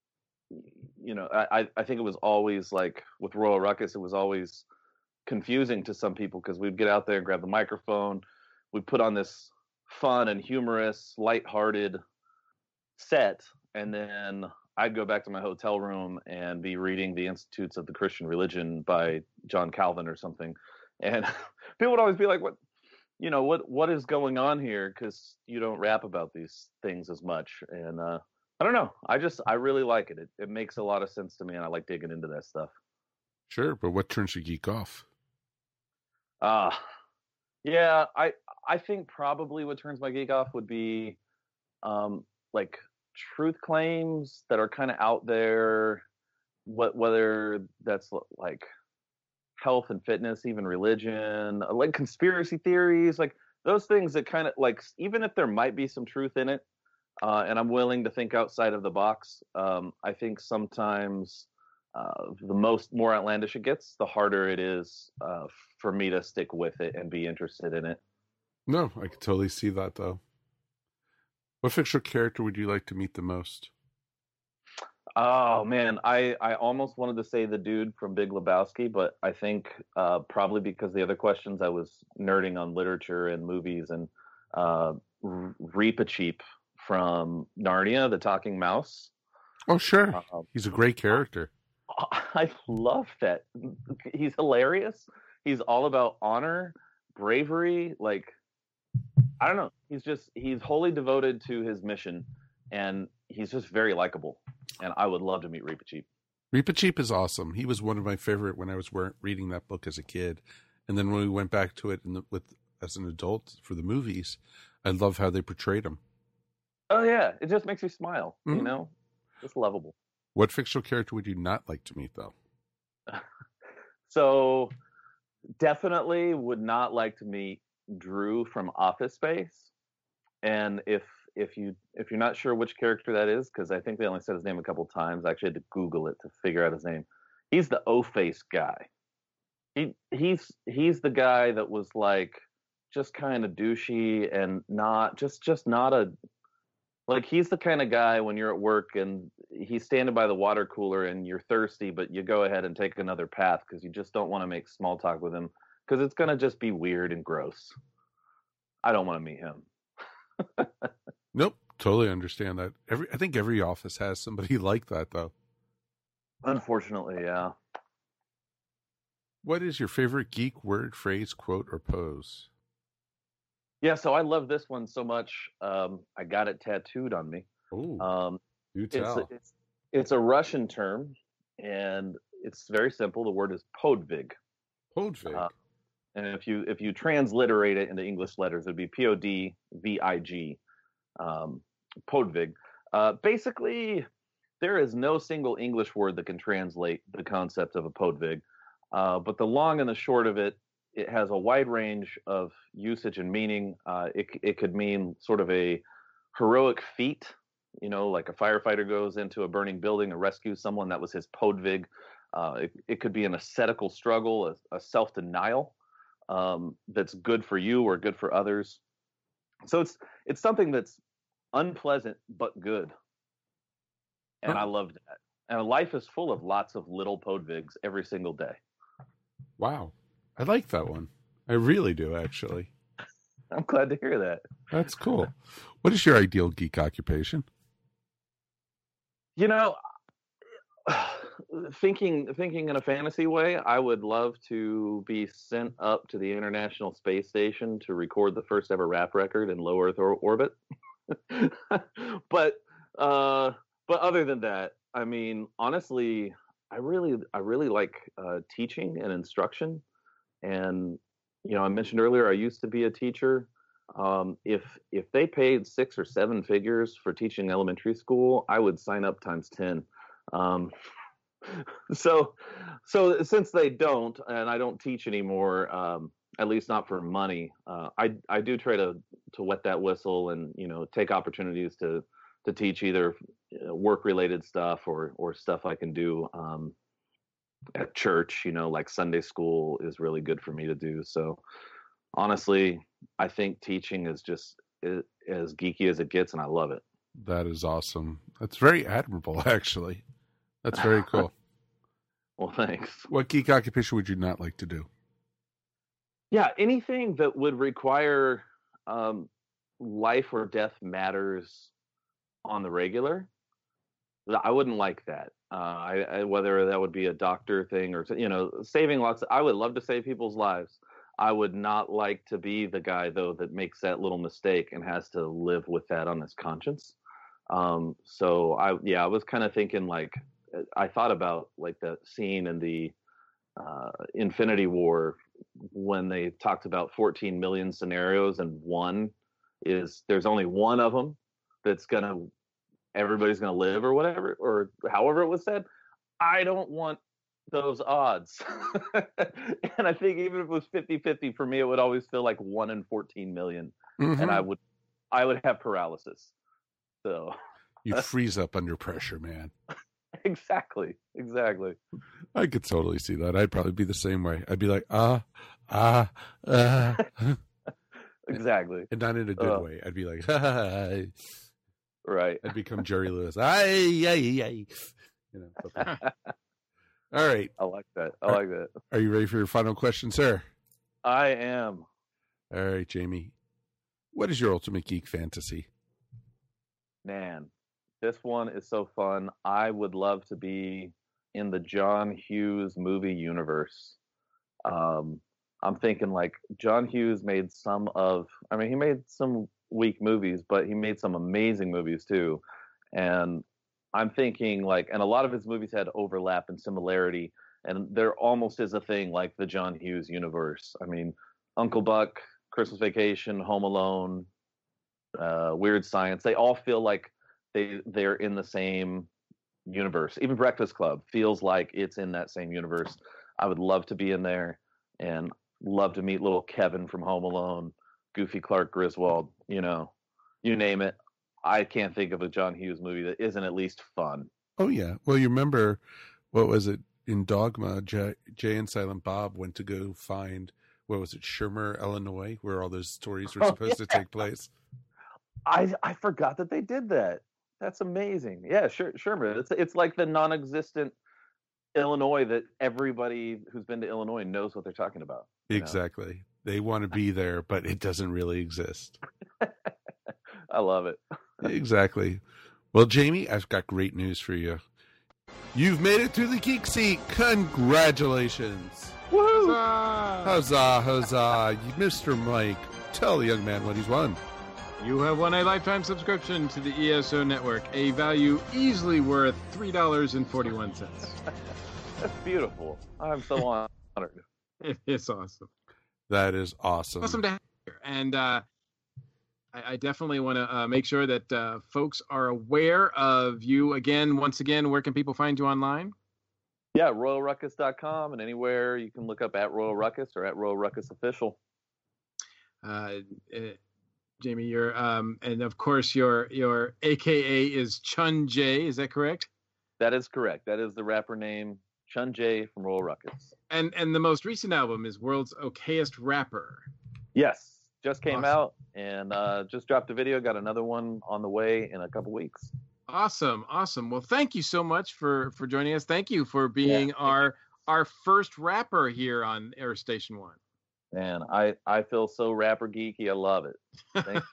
you know, I, I think it was always like with Royal Ruckus, it was always confusing to some people because we'd get out there and grab the microphone. We'd put on this fun and humorous, lighthearted set, and then I'd go back to my hotel room and be reading The Institutes of the Christian Religion by John Calvin or something. And people would always be like, what, you know, what, what is going on here? Because you don't rap about these things as much. And uh, I don't know. I just, I really like it. it. It makes a lot of sense to me, and I like digging into that stuff. Sure. But what turns you geek off? Uh, yeah, I, I think probably what turns my geek off would be um, like truth claims that are kind of out there, what whether that's like health and fitness, even religion, like conspiracy theories, like those things that kind of like, even if there might be some truth in it, uh, and I'm willing to think outside of the box, um, I think sometimes uh, the most more outlandish it gets, the harder it is uh, for me to stick with it and be interested in it. No, I could totally see that though. What fictional character would you like to meet the most? Oh man, I, I almost wanted to say the dude from Big Lebowski, but I think uh, probably because the other questions I was nerding on literature and movies, and uh, Reepicheep from Narnia, the talking mouse. Oh sure, uh, he's a great character. I love that. He's hilarious. He's all about honor, bravery, like. I don't know. He's just, he's wholly devoted to his mission, and he's just very likable. And I would love to meet Reepicheep. Reepicheep is awesome. He was one of my favorite when I was reading that book as a kid. And then when we went back to it in the, with as an adult for the movies, I love how they portrayed him. Oh, yeah. It just makes you smile, mm-hmm. you know? Just lovable. What fictional character would you not like to meet, though? So, definitely would not like to meet Drew from Office Space. And if if you if you're not sure which character that is, because I think they only said his name a couple times, I actually had to Google it to figure out his name. He's the O-Face guy. He he's he's the guy that was like just kind of douchey and not just just not a like he's the kind of guy when you're at work and he's standing by the water cooler and you're thirsty, but you go ahead and take another path because you just don't want to make small talk with him because it's gonna just be weird and gross. I don't want to meet him. Nope, totally understand that. Every I think every office has somebody like that, though. Unfortunately, yeah. What is your favorite geek word, phrase, quote, or pose? Yeah, so I love this one so much. Um, I got it tattooed on me. Oh, um, do it's, tell. it's it's a Russian term, and it's very simple. The word is podvig. Podvig. Uh, and if you if you transliterate it into English letters, it would be P O D V I G. Um, podvig. Uh, basically, there is no single English word that can translate the concept of a podvig. Uh, but the long and the short of it, it has a wide range of usage and meaning. Uh, it it could mean sort of a heroic feat, you know, like a firefighter goes into a burning building to rescue someone. That was his podvig. Uh, it, it could be an ascetical struggle, a, a self-denial um, that's good for you or good for others. So it's it's something that's unpleasant but good, and I loved that. And life is full of lots of little podvigs every single day. Wow. I like that one. I really do, actually. I'm glad to hear that. That's cool. What is your ideal geek occupation? You know, thinking thinking in a fantasy way, I would love to be sent up to the International Space Station to record the first ever rap record in low Earth or- orbit. but uh, but other than that, I mean, honestly, I really I really like uh, teaching and instruction. And, you know, I mentioned earlier, I used to be a teacher. Um, if if they paid six or seven figures for teaching elementary school, I would sign up times ten. Um, so so since they don't, and I don't teach anymore, um, at least not for money, uh, I I do try to to wet that whistle and, you know, take opportunities to to teach either work related stuff or or stuff I can do. Um, at church, you know, like Sunday school is really good for me to do. So honestly, I think teaching is just as geeky as it gets, and I love it. That is awesome. That's very admirable, actually. That's very cool. Well, thanks. What geek occupation would you not like to do? Yeah, anything that would require um, life or death matters on the regular. I wouldn't like that. Uh, I, I, whether that would be a doctor thing or, you know, saving lots. Of, I would love to save people's lives. I would not like to be the guy, though, that makes that little mistake and has to live with that on his conscience. Um, so, I yeah, I was kind of thinking, like, I thought about, like, that scene in the uh, Infinity War when they talked about fourteen million scenarios and one is there's only one of them that's going to everybody's going to live or whatever, or however it was said. I don't want those odds. And I think even if it was fifty-fifty for me, it would always feel like one in fourteen million. Mm-hmm. And I would, I would have paralysis. So you freeze up under pressure, man. Exactly. Exactly. I could totally see that. I'd probably be the same way. I'd be like, ah, ah, ah. Exactly. And not in a good uh, way. I'd be like, ha, ha, ha. Right. I'd become Jerry Lewis. Ay, ay, ay. You know. All right. I like that. I are, like that. Are you ready for your final question, sir? I am. All right, Jamie. What is your ultimate geek fantasy? Man, this one is so fun. I would love to be in the John Hughes movie universe. Um, I'm thinking like John Hughes made some of, I mean, he made some weak movies, but he made some amazing movies too. And I'm thinking like, and a lot of his movies had overlap and similarity, and there almost is a thing like the John Hughes universe. I mean, Uncle Buck, Christmas Vacation, Home Alone, uh, Weird Science, they all feel like they, they're in the same universe. Even Breakfast Club feels like it's in that same universe. I would love to be in there. and love to meet little Kevin from Home Alone, Goofy Clark Griswold, you know, you name it. I can't think of a John Hughes movie that isn't at least fun. Oh, yeah. Well, you remember, what was it, in Dogma, Jay, Jay and Silent Bob went to go find, what was it, Shermer, Illinois, where all those stories were supposed oh, yeah. to take place. I I forgot that they did that. That's amazing. Yeah, Sher- Shermer. It's it's like the non-existent Illinois that everybody who's been to Illinois knows what they're talking about. Exactly. Know? They want to be there, but it doesn't really exist. I love it. Exactly. Well, Jamie, I've got great news for you. You've made it through the Geek Seat. Congratulations. Woo! Huzzah! Huzzah, huzzah. Mister Mike, tell the young man what he's won. You have won a lifetime subscription to the E S O Network, a value easily worth three dollars and forty-one cents. That's beautiful. I'm so honored. It's awesome. That is awesome. Awesome to have you here. And uh, I, I definitely want to uh, make sure that uh, folks are aware of you. Again, once again, where can people find you online? Yeah, royal ruckus dot com, and anywhere you can look up at Royal Ruckus or at Royal Ruckus Official. Uh, it, Jamie, your um, and of course your your A K A is Chun J. Is that correct? That is correct. That is the rapper name, Chun J from Royal Ruckus. And and the most recent album is World's Okayest Rapper. Yes, just came awesome. out and uh, just dropped a video. Got another one on the way in a couple weeks. Awesome, awesome. Well, thank you so much for for joining us. Thank you for being yeah. our our first rapper here on Air Station One. Man, I, I feel so rapper geeky. I love it. Thank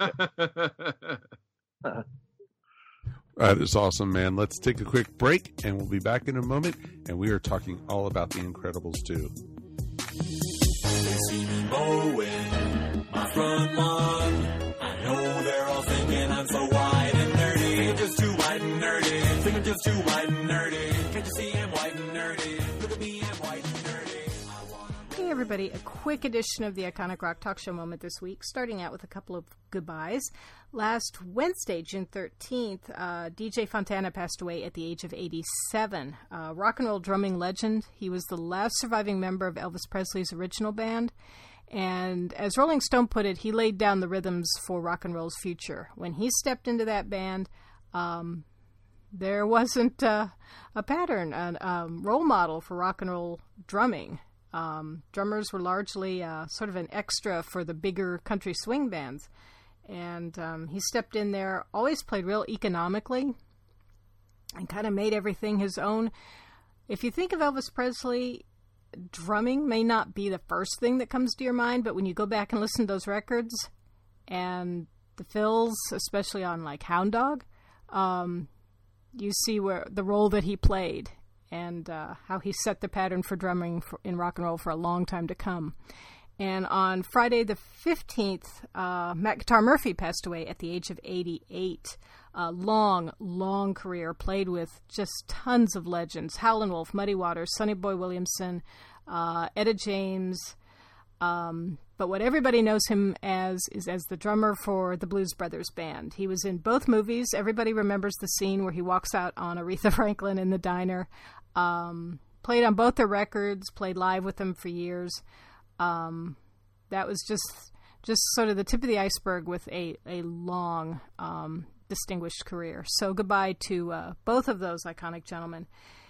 you. That is awesome, man. Let's take a quick break, and we'll be back in a moment, and we are talking all about The Incredibles two. They see me mowing my front lawn. I know they're all thinking I'm so white and nerdy. Think I'm just too white and nerdy. Think I'm just too white and nerdy. Can't you see I'm white and nerdy? Look at me, I'm white and nerdy. Hey everybody, a quick edition of the Iconic Rock Talk Show moment this week, starting out with a couple of goodbyes. Last Wednesday, June thirteenth, uh, D J Fontana passed away at the age of eighty-seven. Uh, rock and roll drumming legend. He was the last surviving member of Elvis Presley's original band. And as Rolling Stone put it, he laid down the rhythms for rock and roll's future. When he stepped into that band, um, there wasn't uh, a pattern, a um, role model for rock and roll drumming. Um, drummers were largely uh, sort of an extra for the bigger country swing bands. And um, he stepped in there, always played real economically, and kind of made everything his own. If you think of Elvis Presley, drumming may not be the first thing that comes to your mind, but when you go back and listen to those records and the fills, especially on like Hound Dog, um, you see where the role that he played and uh, how he set the pattern for drumming for, in rock and roll for a long time to come. And on Friday the fifteenth, uh, Matt Guitar Murphy passed away at the age of eighty-eight. A long, long career, played with just tons of legends. Howlin' Wolf, Muddy Waters, Sonny Boy Williamson, uh, Etta James. Um, but what everybody knows him as is as the drummer for the Blues Brothers Band. He was in both movies. Everybody remembers the scene where he walks out on Aretha Franklin in the diner. Um, played on both their records, played live with them for years. Um, that was just just sort of the tip of the iceberg with a, a long, um, distinguished career. So goodbye to uh, both of those iconic gentlemen.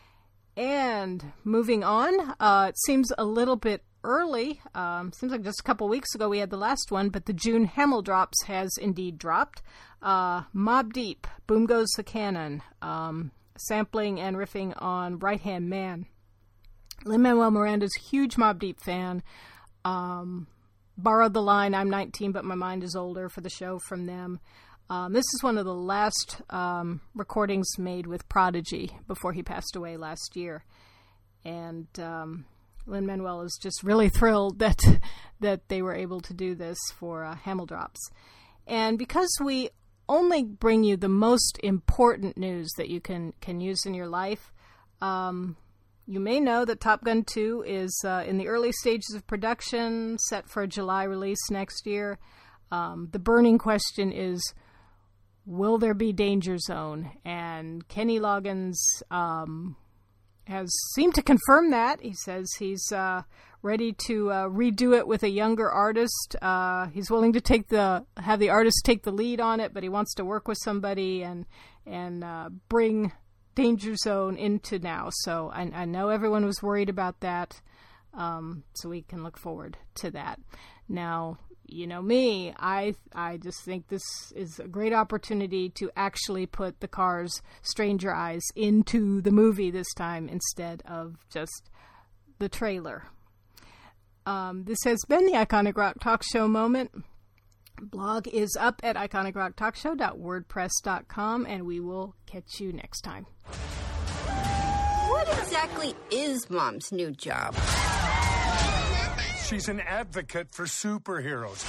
And moving on, uh, it seems a little bit early. Um, seems like just a couple weeks ago we had the last one, but the June Hamill Drops has indeed dropped. Uh, Mobb Deep, Boom Goes the Cannon, um, sampling and riffing on Right Hand Man. Lin-Manuel Miranda's a huge Mobb Deep fan. Um, borrowed the line, I'm nineteen, but my mind is older, for the show from them. Um, this is one of the last um, recordings made with Prodigy before he passed away last year. And um, Lin-Manuel is just really thrilled that that they were able to do this for uh, Hamill Drops. And because we only bring you the most important news that you can, can use in your life, um, you may know that Top Gun two is uh, in the early stages of production, set for a July release next year. Um, the burning question is, will there be Danger Zone? And Kenny Loggins um, has seemed to confirm that. He says he's uh, ready to uh, redo it with a younger artist. Uh, he's willing to take the have the artist take the lead on it, but he wants to work with somebody and and uh, bring Danger Zone into now. So I, I know everyone was worried about that. Um, so we can look forward to that. Now, you know me, I I just think this is a great opportunity to actually put the Cars Stranger Eyes into the movie this time instead of just the trailer. Um, this has been the Iconic Rock Talk Show moment. Blog is up at iconic rock talk show dot wordpress dot com, and we will catch you next time. What exactly is Mom's new job? She's an advocate for superheroes.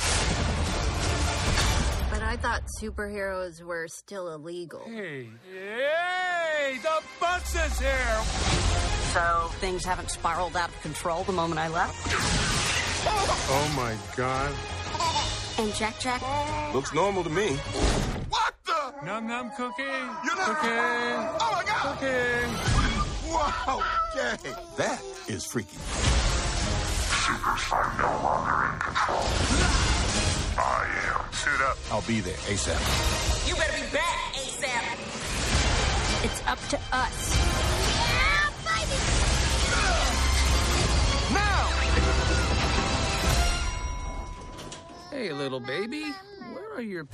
But I thought superheroes were still illegal. Hey, hey, the bus is here! So things haven't spiraled out of control the moment I left? Oh, my God. And Jack Jack? Looks normal to me. What the? Num Num Cookie? You're not... Cookie. Oh, my God. Cookie. Wow, okay. That is freaky. Supers are no longer in control. I am. Suit up. I'll be there ASAP. You better be back ASAP. It's up to us. Yeah, baby! Now! Hey, little baby. Where are your...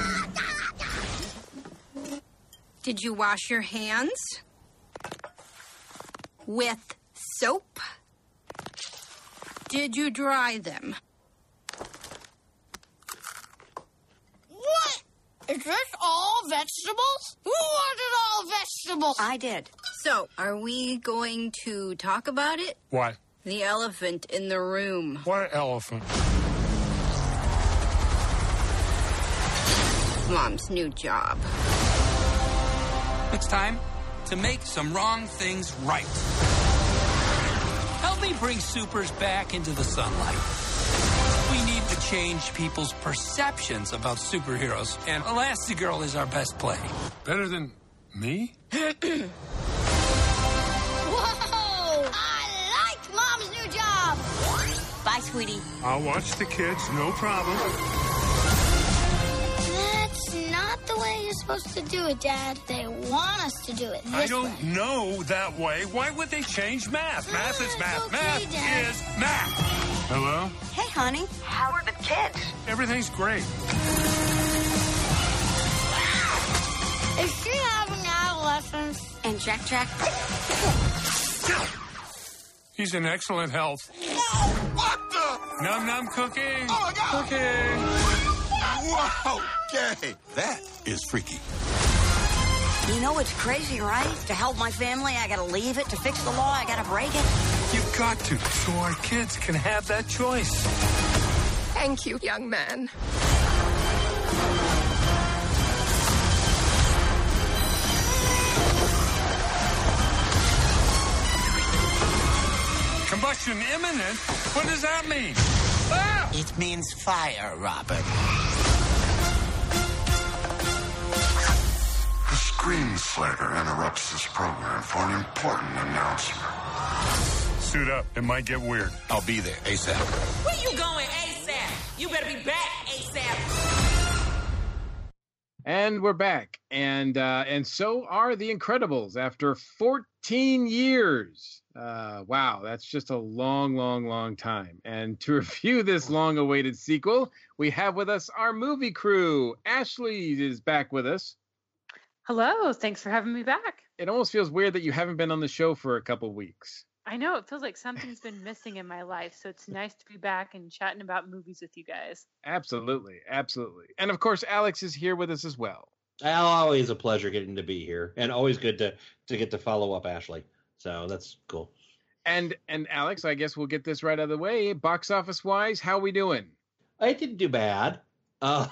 Did you wash your hands? With soap? Did you dry them? What? Is this all vegetables? Who wanted all vegetables? I did. So, are we going to talk about it? What? The elephant in the room. What elephant? Mom's new job. It's time to make some wrong things right. Help me bring supers back into the sunlight. We need to change people's perceptions about superheroes, and Elastigirl is our best play. Better than me? Whoa! I like Mom's new job. Bye, sweetie. I'll watch the kids, no problem. That's not the way you're supposed to do it, Dad. They want us to do it this I don't way. know that way. Why would they change math? Math is math. okay, math Dad. is math. Hello? Hey, honey. How are the kids? Everything's great. Is she having adolescence? And Jack Jack? He's in excellent health. What the? Num Num Cookie. Oh, my God. Cookie. Wow, okay. That is freaky. You know it's crazy, right? To help my family, I gotta leave it. To fix the law, I gotta break it. You've got to, so our kids can have that choice. Thank you, young man. Combustion imminent? What does that mean? Ah! It means fire, Robert. The Screen Slayer interrupts this program for an important announcement. Suit up. It might get weird. I'll be there ASAP. Where you going ASAP? You better be back ASAP. And we're back, and uh, and so are The Incredibles after fourteen years. Uh, wow, that's just a long, long, long time. And to review this long-awaited sequel, we have with us our movie crew. Ashley is back with us. Hello, thanks for having me back. It almost feels weird that you haven't been on the show for a couple weeks. I know, it feels like something's been missing in my life, so it's nice to be back and chatting about movies with you guys. Absolutely, absolutely. And of course, Alex is here with us as well. Always a pleasure getting to be here, and always good to, to get to follow up Ashley. So that's cool. And and Alex, I guess we'll get this right out of the way. Box office wise, how we doing? I didn't do bad. Uh,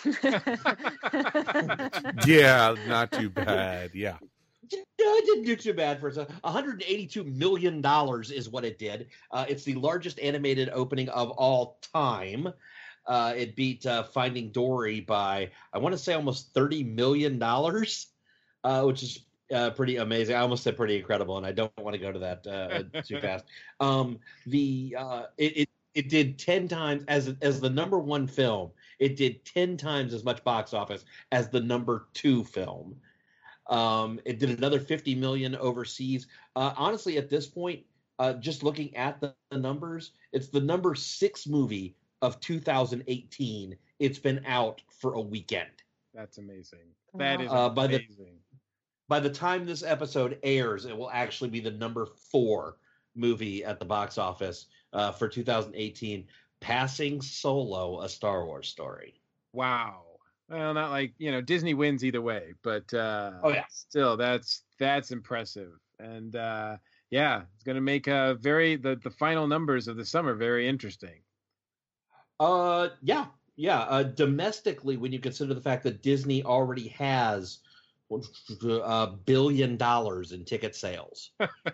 Yeah, not too bad. Yeah. I didn't do too bad for one hundred eighty-two million dollars is what it did. Uh, it's the largest animated opening of all time. Uh, it beat uh, Finding Dory by, I want to say, almost thirty million dollars, uh, which is uh, pretty amazing. I almost said pretty incredible, and I don't want to go to that uh, too fast. Um, the uh, it, it it did ten times as as the number one film. It did ten times as much box office as the number two film. Um, it did another fifty million overseas. Uh, honestly, at this point, uh, just looking at the, the numbers, it's the number six movie of two thousand eighteen. It's been out for a weekend. That's amazing. That is uh, by amazing. the by the time this episode airs, it will actually be the number four movie at the box office uh, for two thousand eighteen, passing Solo: A Star Wars Story. Wow. Well, not like, you know, Disney wins either way, but uh, oh yeah, still that's that's impressive, and uh, yeah, it's going to make a very the the final numbers of the summer very interesting. Uh, yeah, yeah. Uh, domestically, when you consider the fact that Disney already has a billion dollars in ticket sales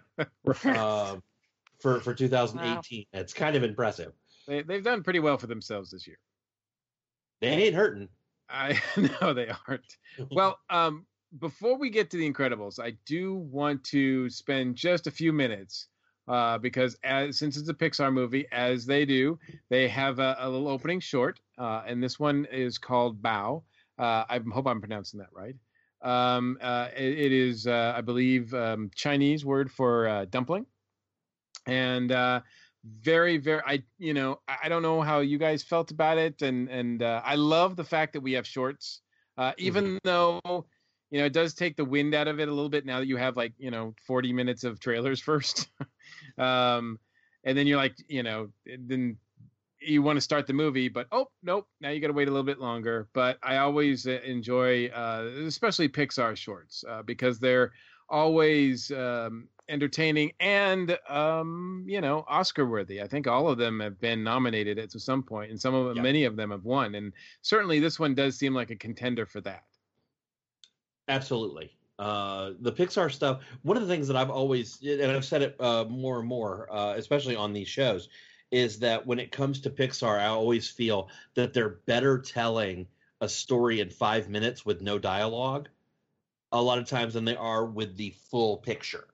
uh, for for two thousand eighteen, wow. It's kind of impressive. They they've done pretty well for themselves this year. They ain't hurting. I know they aren't. Well, um, before we get to The Incredibles, I do want to spend just a few minutes uh, because as since it's a Pixar movie, as they do, they have a, a little opening short, uh, and this one is called Bao. Uh, I hope I'm pronouncing that right. Um, uh, it, it is, uh, I believe, um, Chinese word for uh, dumpling, and uh, very, very, I, you know, I don't know how you guys felt about it. And, and, uh, I love the fact that we have shorts, uh, even mm-hmm. though, you know, it does take the wind out of it a little bit now that you have like, you know, forty minutes of trailers first. um, and then you're like, you know, then you want to start the movie, but, oh, nope, now you got to wait a little bit longer. But I always enjoy, uh, especially Pixar shorts, uh, because they're always, um, entertaining and um you know Oscar worthy. I think all of them have been nominated at some point, and some of them, yep. many of them have won, and certainly this one does seem like a contender for that. Absolutely. Uh the Pixar stuff, one of the things that I've always, and I've said it uh more and more, uh especially on these shows, is that when it comes to Pixar, I always feel that they're better telling a story in five minutes with no dialogue a lot of times than they are with the full picture.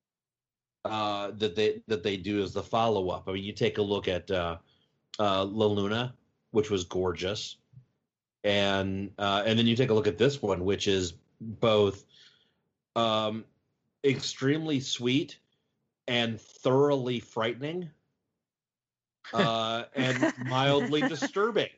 Uh, that they that they do as the follow up. I mean, you take a look at uh, uh, La Luna, which was gorgeous, and uh, and then you take a look at this one, which is both um, extremely sweet and thoroughly frightening, uh, and mildly disturbing.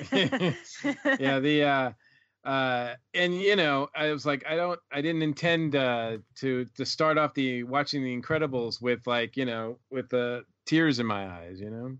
Yeah, the. Uh... Uh, and you know, I was like, I don't, I didn't intend uh, to to start off the watching The Incredibles with like, you know, with the uh, tears in my eyes, you know.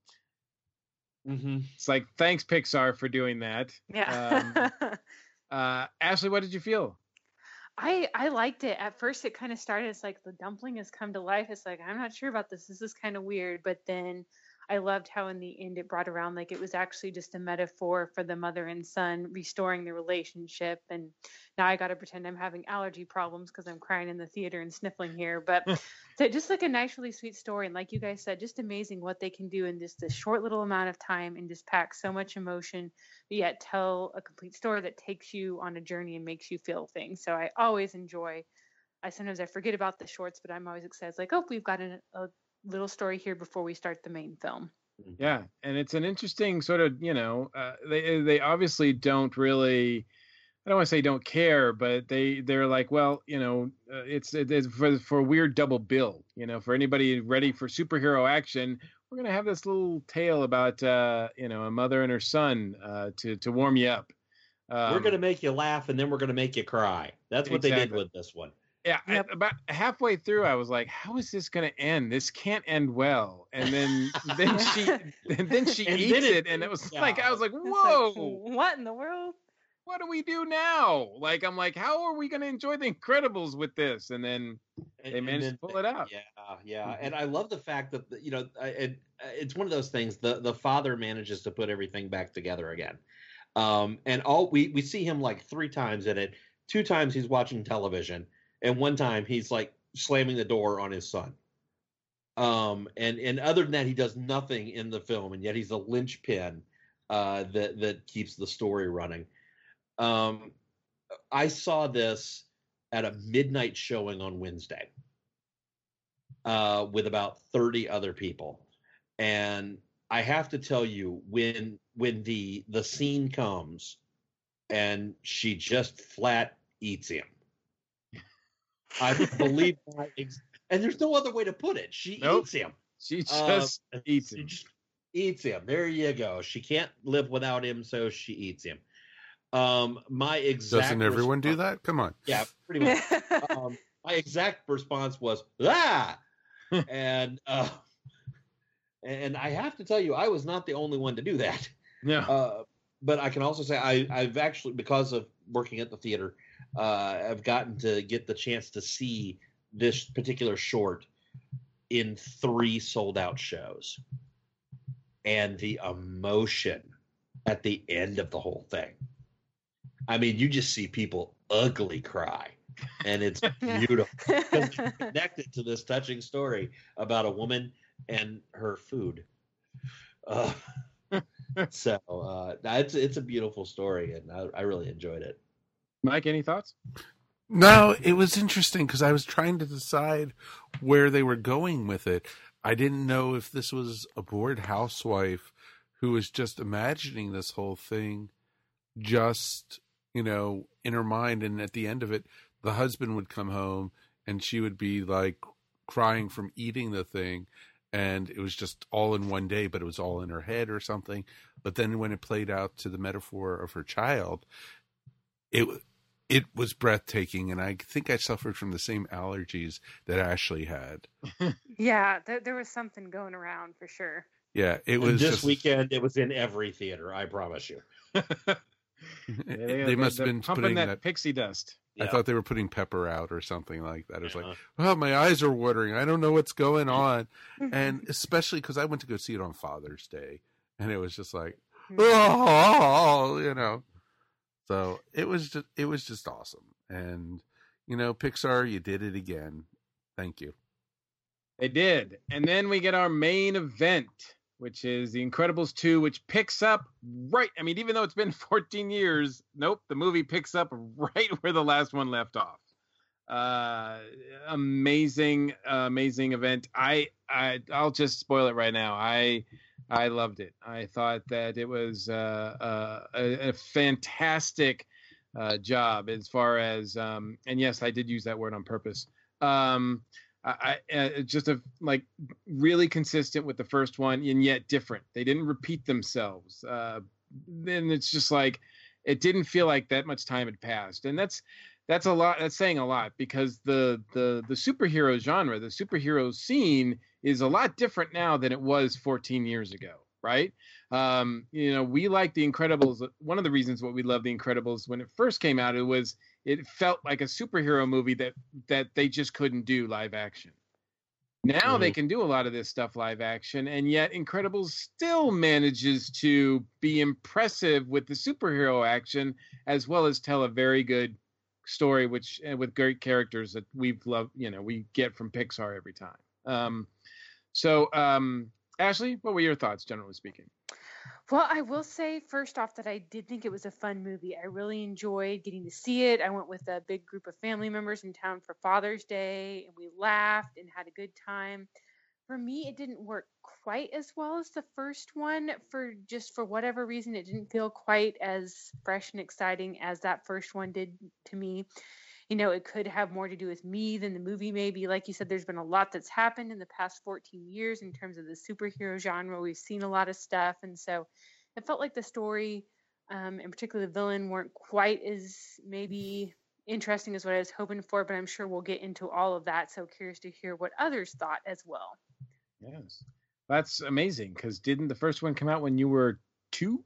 Mm-hmm. It's like, thanks Pixar for doing that. Yeah. um, uh, Ashley, what did you feel? I I liked it. At first, it kind of started as like the dumpling has come to life. It's like, I'm not sure about this. This is kind of weird, but then I loved how in the end it brought around like it was actually just a metaphor for the mother and son restoring the relationship. And now I got to pretend I'm having allergy problems because I'm crying in the theater and sniffling here. But so just like a nice, really sweet story. And like you guys said, just amazing what they can do in just this short little amount of time and just pack so much emotion, but yet tell a complete story that takes you on a journey and makes you feel things. So I always enjoy, I sometimes I forget about the shorts, but I'm always excited. It's like, oh, we've got an, a little story here before we start the main film. Yeah, and it's an interesting sort of, you know, uh, they they obviously don't really, I don't want to say don't care, but they they're like, well, you know, uh, it's it's for for a weird double bill, you know, for anybody ready for superhero action, we're gonna have this little tale about uh, you know, a mother and her son uh, to to warm you up. Um, we're gonna make you laugh, and then we're gonna make you cry. That's what exactly. they did with this one. Yeah, yep. I, about halfway through, I was like, "How is this going to end? This can't end well." And then, then she, and then she and eats then it, it, and it was yeah. like, I was like, "Whoa, like, what in the world? What do we do now?" Like, I'm like, "How are we going to enjoy The Incredibles with this?" And then they and, managed and then, to pull it out. Yeah, yeah. Mm-hmm. And I love the fact that you know, it, it's one of those things. The the father manages to put everything back together again, um, and all we we see him like three times in it. Two times he's watching television. And one time he's like slamming the door on his son. Um, and, and other than that, he does nothing in the film. And yet he's a linchpin uh, that, that keeps the story running. Um, I saw this at a midnight showing on Wednesday uh, with about thirty other people. And I have to tell you, when when the the scene comes and she just flat eats him, I believe my ex- and there's no other way to put it. She Nope. eats him. She just Uh, eats she him. just eats him. There you go. She can't live without him, so she eats him. Um, my exact Doesn't everyone do response- that? Come on. Yeah, pretty much. um, my exact response was ah, and uh, and I have to tell you, I was not the only one to do that. Yeah. Uh, but I can also say I, I've actually, because of working at the theater, uh, I've gotten to get the chance to see this particular short in three sold out shows. And the emotion at the end of the whole thing. I mean, you just see people ugly cry. And it's beautiful. Because you're connected to this touching story about a woman and her food. Uh, so uh, it's it's a beautiful story, and I, I really enjoyed it. Mike, any thoughts? No, it was interesting because I was trying to decide where they were going with it. I didn't know if this was a bored housewife who was just imagining this whole thing just, you know, in her mind. And at the end of it, the husband would come home and she would be like crying from eating the thing. And it was just all in one day, but it was all in her head or something. But then when it played out to the metaphor of her child, it it was breathtaking. And I think I suffered from the same allergies that Ashley had. Yeah, there, there was something going around for sure. Yeah, it And was this just, weekend. It was in every theater. I promise you. they, must have been pumping putting that, that. pixie dust. I Yeah. thought they were putting pepper out or something like that. It was Uh-huh. like, well, my eyes are watering. I don't know what's going on. And especially because I went to go see it on Father's Day. And it was just like, oh, you know. So it was just, it was just awesome. And, you know, Pixar, you did it again. Thank you. They did. And then we get our main event, which is The Incredibles two, which picks up right. I mean, even though it's been fourteen years, nope, the movie picks up right where the last one left off. Uh, amazing, uh, amazing event. I, I, I'll just spoil it right now. I, I loved it. I thought that it was uh, uh, a, a fantastic uh, job as far as, um, and yes, I did use that word on purpose. Um, I, I uh, just a like really consistent with the first one and yet different. They didn't repeat themselves. Uh, then it's just like it didn't feel like that much time had passed, and that's that's a lot. That's saying a lot because the the the superhero genre, the superhero scene, is a lot different now than it was fourteen years ago. Right? Um, you know, we like The Incredibles. One of the reasons what we love The Incredibles when it first came out, it was it felt like a superhero movie that that they just couldn't do live action. Now Mm-hmm. they can do a lot of this stuff live action, and yet Incredibles still manages to be impressive with the superhero action as well as tell a very good story, which uh, with great characters that we've loved. You know, we get from Pixar every time. Um, so. Um, Ashley, what were your thoughts, generally speaking? Well, I will say first off that I did think it was a fun movie. I really enjoyed getting to see it. I went with a big group of family members in town for Father's Day, and we laughed and had a good time. For me, it didn't work quite as well as the first one. For just for whatever reason, it didn't feel quite as fresh and exciting as that first one did to me. You know, it could have more to do with me than the movie maybe. Like you said, there's been a lot that's happened in the past fourteen years in terms of the superhero genre. We've seen a lot of stuff. And so it felt like the story, um, and particularly the villain, weren't quite as maybe interesting as what I was hoping for. But I'm sure we'll get into all of that. So curious to hear what others thought as well. Yes. That's amazing because didn't the first one come out when you were two?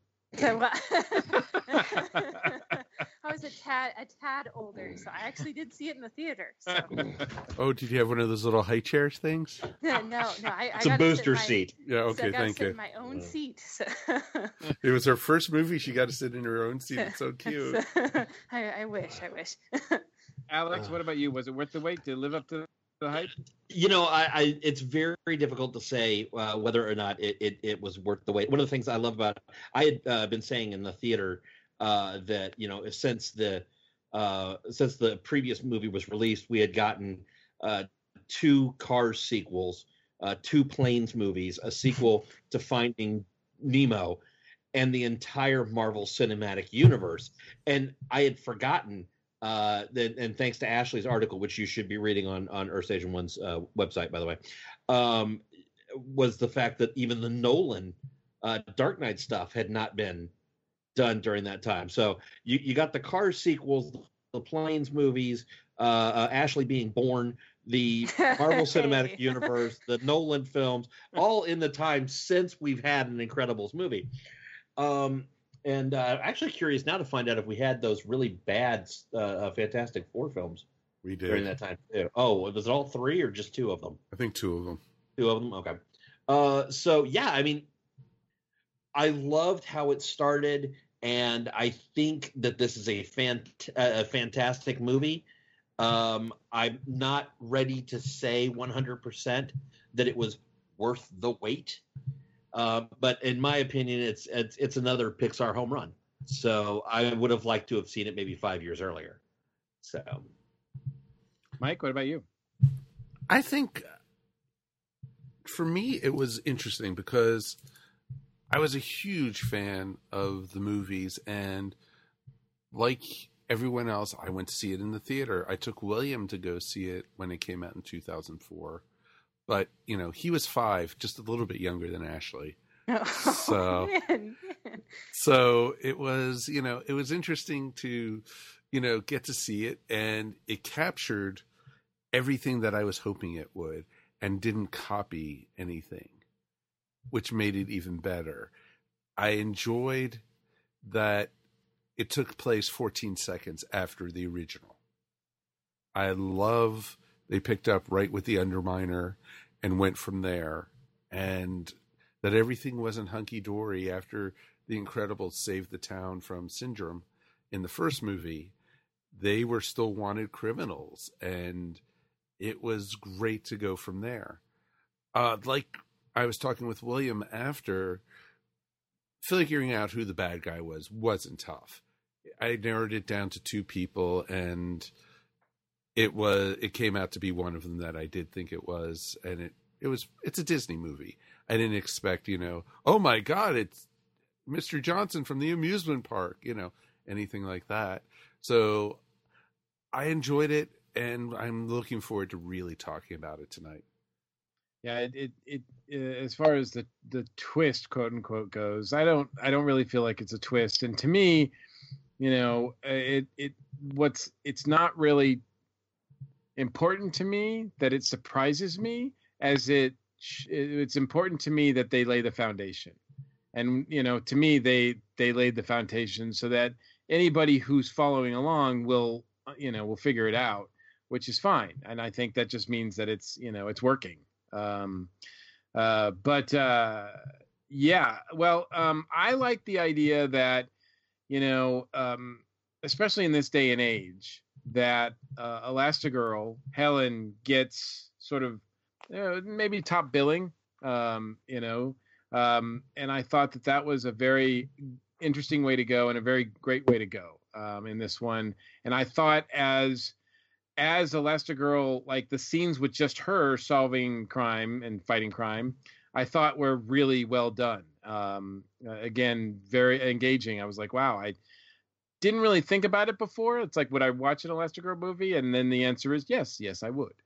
I was a tad a tad older, so I actually did see it in the theater. So. Oh, did you have one of those little high chairs things? No, no, no. I, It's I a got to booster sit my, seat. Yeah, So I okay, got to thank sit you. in my own seat. So. It was her first movie. She got to sit in her own seat. It's so cute. I, I wish, I wish. Alex, what about you? Was it worth the wait to live up to the hype? You know, I, I it's very difficult to say uh, whether or not it, it, it was worth the wait. One of the things I love about it, I had uh, been saying in the theater uh, that, you know, since the uh, since the previous movie was released, we had gotten uh, two Cars sequels, uh, two Planes movies, a sequel to Finding Nemo, and the entire Marvel Cinematic Universe. And I had forgotten uh, that, and thanks to Ashley's article, which you should be reading on, on Earth Station One's uh, website, by the way, um, was the fact that even the Nolan uh, Dark Knight stuff had not been done during that time. So you, you got the Cars sequels, the Planes movies, uh, uh, Ashley being born, the Marvel Cinematic Universe, the Nolan films, all in the time since we've had an Incredibles movie. Um, and uh, actually curious now to find out if we had those really bad uh, uh, Fantastic Four films we did during that time too. Oh, was it all three or just two of them? I think two of them. Two of them? Okay. Uh, so, yeah, I mean, I loved how it started, and I think that this is a, fant- a fantastic movie. Um, I'm not ready to say one hundred percent that it was worth the wait. Uh, but in my opinion, it's, it's it's another Pixar home run. So I would have liked to have seen it maybe five years earlier. So, Mike, what about you? I think for me, it was interesting because I was a huge fan of the movies, and like everyone else, I went to see it in the theater. I took William to go see it when it came out in two thousand four. But, you know, he was five, just a little bit younger than Ashley. Oh, so, man. so it was, you know, it was interesting to, you know, get to see it. And it captured everything that I was hoping it would and didn't copy anything, which made it even better. I enjoyed that it took place fourteen seconds after the original. I love they picked up right with the Underminer and went from there, and that everything wasn't hunky-dory after the Incredibles saved the town from Syndrome in the first movie. They were still wanted criminals, and it was great to go from there. Uh, like I was talking with William after, figuring out who the bad guy was wasn't tough. I narrowed it down to two people, and it was it came out to be one of them that I did think it was, and it it was it's a Disney movie. I didn't expect, you know, oh my God, it's Mister Johnson from the amusement park, you know, anything like that. So I enjoyed it, and I'm looking forward to really talking about it tonight. Yeah, it, it, it, it as far as the, the twist, quote unquote, goes, I don't, I don't really feel like it's a twist. And to me, you know, it, it, what's, it's not really important to me that it surprises me as it, it's important to me that they lay the foundation. And, you know, to me, they, they laid the foundation so that anybody who's following along will, you know, will figure it out, which is fine. And I think that just means that it's, you know, it's working. Um, uh, but, uh, yeah, well, um, I like the idea that, you know, um, especially in this day and age, that, uh, Elastigirl, Helen, gets sort of, you know, maybe top billing, um, you know, um, and I thought that that was a very interesting way to go and a very great way to go, um, in this one. And I thought as, as Elastigirl, like the scenes with just her solving crime and fighting crime, I thought were really well done. Um, uh, again, very engaging. I was like, wow, I didn't really think about it before. It's like, would I watch an Elastigirl movie? And then the answer is yes, yes, I would.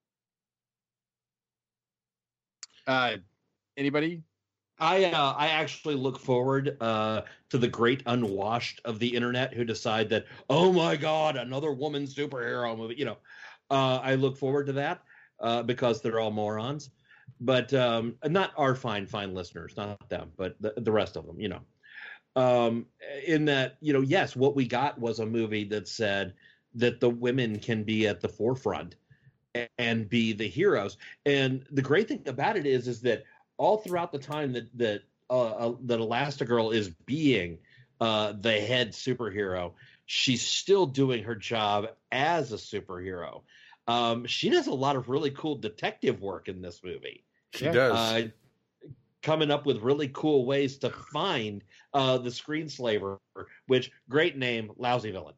Uh, anybody? I uh, I actually look forward uh, to the great unwashed of the internet who decide that, oh my God, another woman superhero movie. You know, uh, I look forward to that uh, because they're all morons. But um, not our fine, fine listeners, not them, but the, the rest of them, you know. Um, in that, you know, yes, what we got was a movie that said that the women can be at the forefront and be the heroes. And the great thing about it is, is that all throughout the time that that uh, uh, that Elastigirl is being uh, the head superhero, she's still doing her job as a superhero. Um, she does a lot of really cool detective work in this movie. She yeah. does. Uh, coming up with really cool ways to find uh, the Screenslaver, which great name, lousy villain.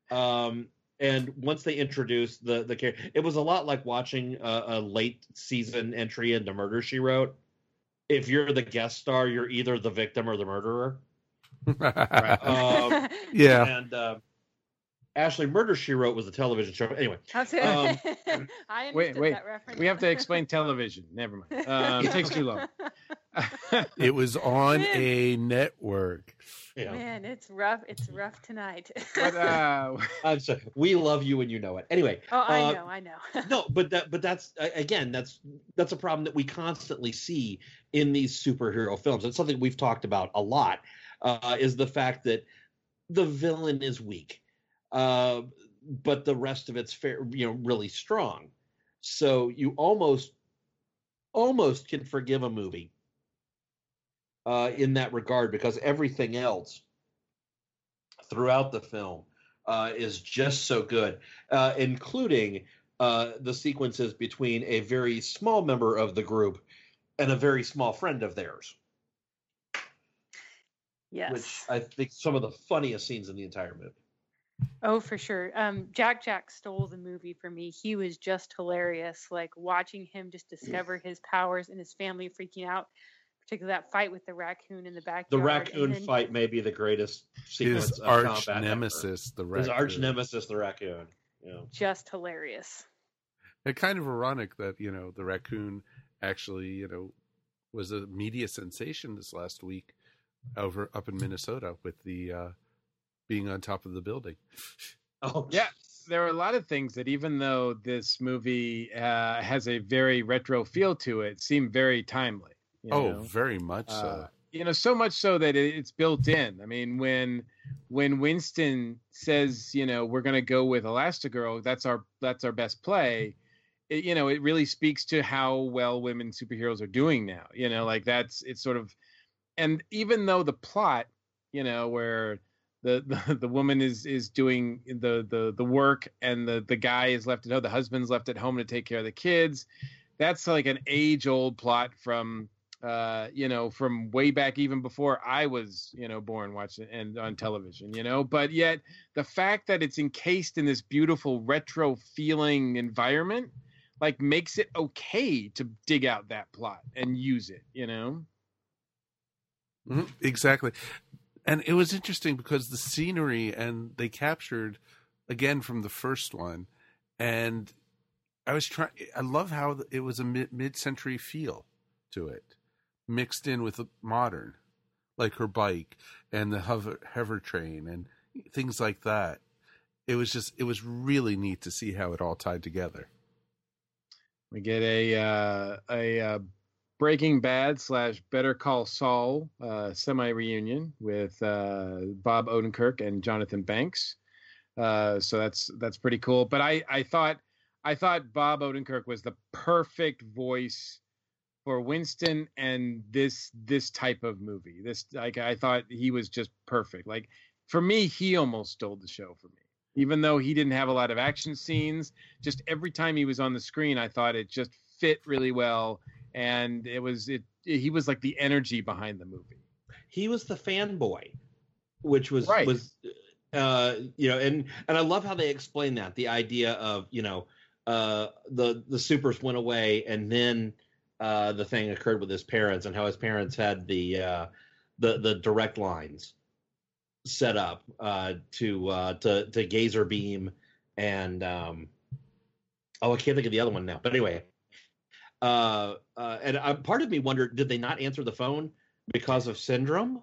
Um, and once they introduced the the character, it was a lot like watching a, a late season entry into Murder, She Wrote. If you're the guest star, you're either the victim or the murderer. Right. Um, yeah. And uh, Ashley, Murder, She Wrote was a television show. Anyway. That's it. Um, I wait, wait. that reference. We have to explain television. Never mind. Um, it takes too long. It was on Man. a network. Yeah. Man, it's rough. It's rough tonight. But, uh, I'm sorry. We love you and you know it. Anyway. oh, I uh, know, I know. no, but that, but that's again, that's that's a problem that we constantly see in these superhero films. It's something we've talked about a lot. Uh, is the fact that the villain is weak, uh, but the rest of it's fair, you know, really strong. So you almost, almost can forgive a movie uh, in that regard because everything else throughout the film uh, is just so good, uh, including uh, the sequences between a very small member of the group and a very small friend of theirs. Yes. Which I think some of the funniest scenes in the entire movie. Oh, for sure. Um, Jack Jack stole the movie for me. He was just hilarious. Like watching him just discover his powers and his family freaking out, particularly that fight with the raccoon in the backyard. The raccoon then, fight may be the greatest sequence His of arch combat nemesis, ever. the raccoon. His arch nemesis, the raccoon. Yeah. Just hilarious. It's kind of ironic that, you know, the raccoon actually, you know, was a media sensation this last week over up in Minnesota with the uh, being on top of the building. Oh, yeah. There are a lot of things that even though this movie uh, has a very retro feel to it, seem very timely. You oh, know? very much so. Uh, you know, so much so that it, it's built in. I mean, when when Winston says, you know, we're going to go with Elastigirl, that's our that's our best play. It, you know, it really speaks to how well women superheroes are doing now. You know, like that's it's sort of, and even though the plot, you know, where the the, the woman is is doing the the the work and the the guy is left at home, the husband's left at home to take care of the kids. That's like an age old plot from. Uh, you know, from way back even before I was, you know, born watching and on television, you know, but yet the fact that it's encased in this beautiful retro feeling environment, like makes it okay to dig out that plot and use it, you know? Mm-hmm, exactly. And it was interesting because the scenery and they captured again from the first one. And I was trying, I love how it was a mid- mid-century feel to it. Mixed in with the modern, like her bike and the hover, hover train and things like that. It was just, it was really neat to see how it all tied together. We get a uh, a uh, Breaking Bad slash Better Call Saul uh, semi reunion with uh, Bob Odenkirk and Jonathan Banks. Uh, so that's that's pretty cool. But I, I thought I thought Bob Odenkirk was the perfect voice for Winston and this this type of movie. This like I thought he was just perfect. Like for me, he almost stole the show for me. Even though he didn't have a lot of action scenes, just every time he was on the screen, I thought it just fit really well, and it was it. He was like the energy behind the movie. He was the fanboy, which was right. was uh, you know, and and I love how they explain that the idea of you know uh, the the supers went away and then. Uh, the thing occurred with his parents and how his parents had the uh, the the direct lines set up uh, to uh, to to Gazer Beam and um, oh I can't think of the other one now. But anyway, uh, uh, and uh, part of me wondered, did they not answer the phone because of Syndrome?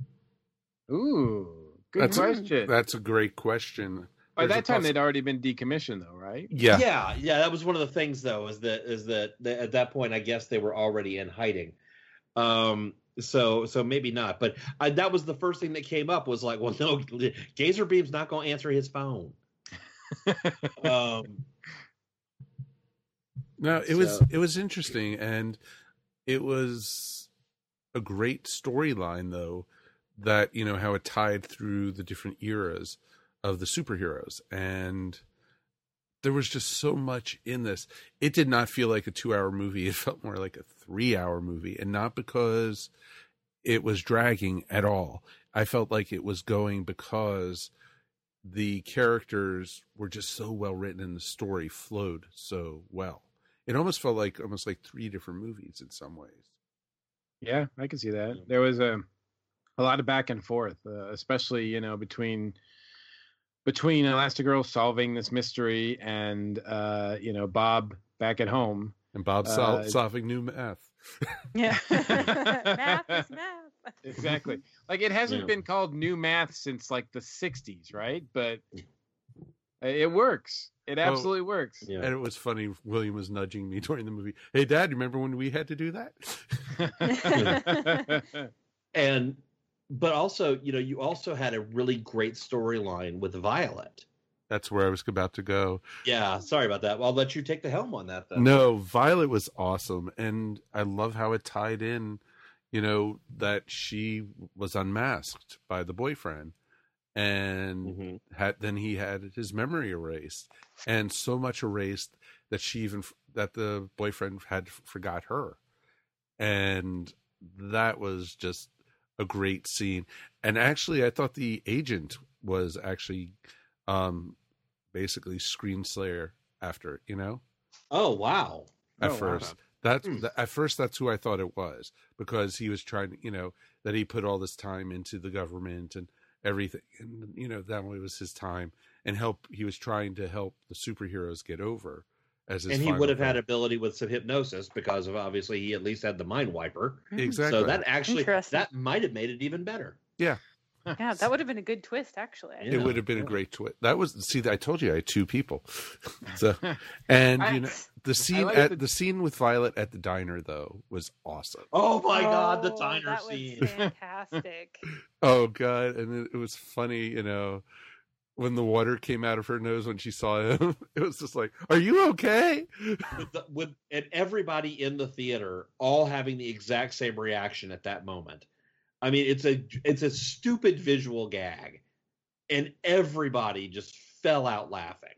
Ooh, good that's question. A, that's a great question. By There's that time, poss- they'd already been decommissioned, though, right? Yeah, yeah, yeah. That was one of the things, though, is that is that, that at that point, I guess they were already in hiding. Um, so so maybe not, but I, that was the first thing that came up was like, well, no, Gazer Beam's not going to answer his phone. um, no, it so. was it was interesting, and it was a great storyline, though. That you know how it tied through the different eras of the superheroes, and there was just so much in this. It did not feel like a two-hour movie. It felt more like a three-hour movie, and not because it was dragging at all. I felt like it was going because the characters were just so well written and the story flowed so well. It almost felt like almost like three different movies in some ways. Yeah, I can see that. There was a a lot of back and forth, uh, especially, you know, between between Elastigirl solving this mystery and uh, you know, Bob back at home. And Bob sol- uh, solving new math. Yeah. Math is math. Exactly. Like, it hasn't Yeah. been called new math since like the sixties, right? But it works. It absolutely Oh, works. Yeah. And it was funny. William was nudging me during the movie. Hey, Dad, you remember when we had to do that? And but also, you know, you also had a really great storyline with Violet. That's where I was about to go. Yeah, sorry about that. Well, I'll let you take the helm on that then. No, Violet was awesome. And I love how it tied in, you know, that she was unmasked by the boyfriend. And Mhm. had then he had his memory erased. And so much erased that she even, that the boyfriend had forgot her. And that was just a great scene. And actually, I thought the agent was actually um, basically Screen Slayer after, you know? Oh, wow. At Oh, wow. first. That's Hmm. th- at first that's who I thought it was, because he was trying to, you know, that he put all this time into the government and everything, and you know, that was his time, and help he was trying to help the superheroes get over as his And he final would have had goal. ability with some hypnosis because of obviously he at least had the mind wiper. Exactly. So that actually Interesting. that might have made it even better. Yeah. Yeah, that would have been a good twist, actually. I It think. would have been a great twist. That was, see, I told you I had two people. So, and you know, the scene like at the- the scene with Violet at the diner though was awesome. Oh my god, the Oh, diner that was scene. fantastic. Oh god, and it, it was funny, you know, when the water came out of her nose when she saw him. It was just like, "Are you okay?" with, the, with and everybody in the theater all having the exact same reaction at that moment. I mean, it's a it's a stupid visual gag, and everybody just fell out laughing.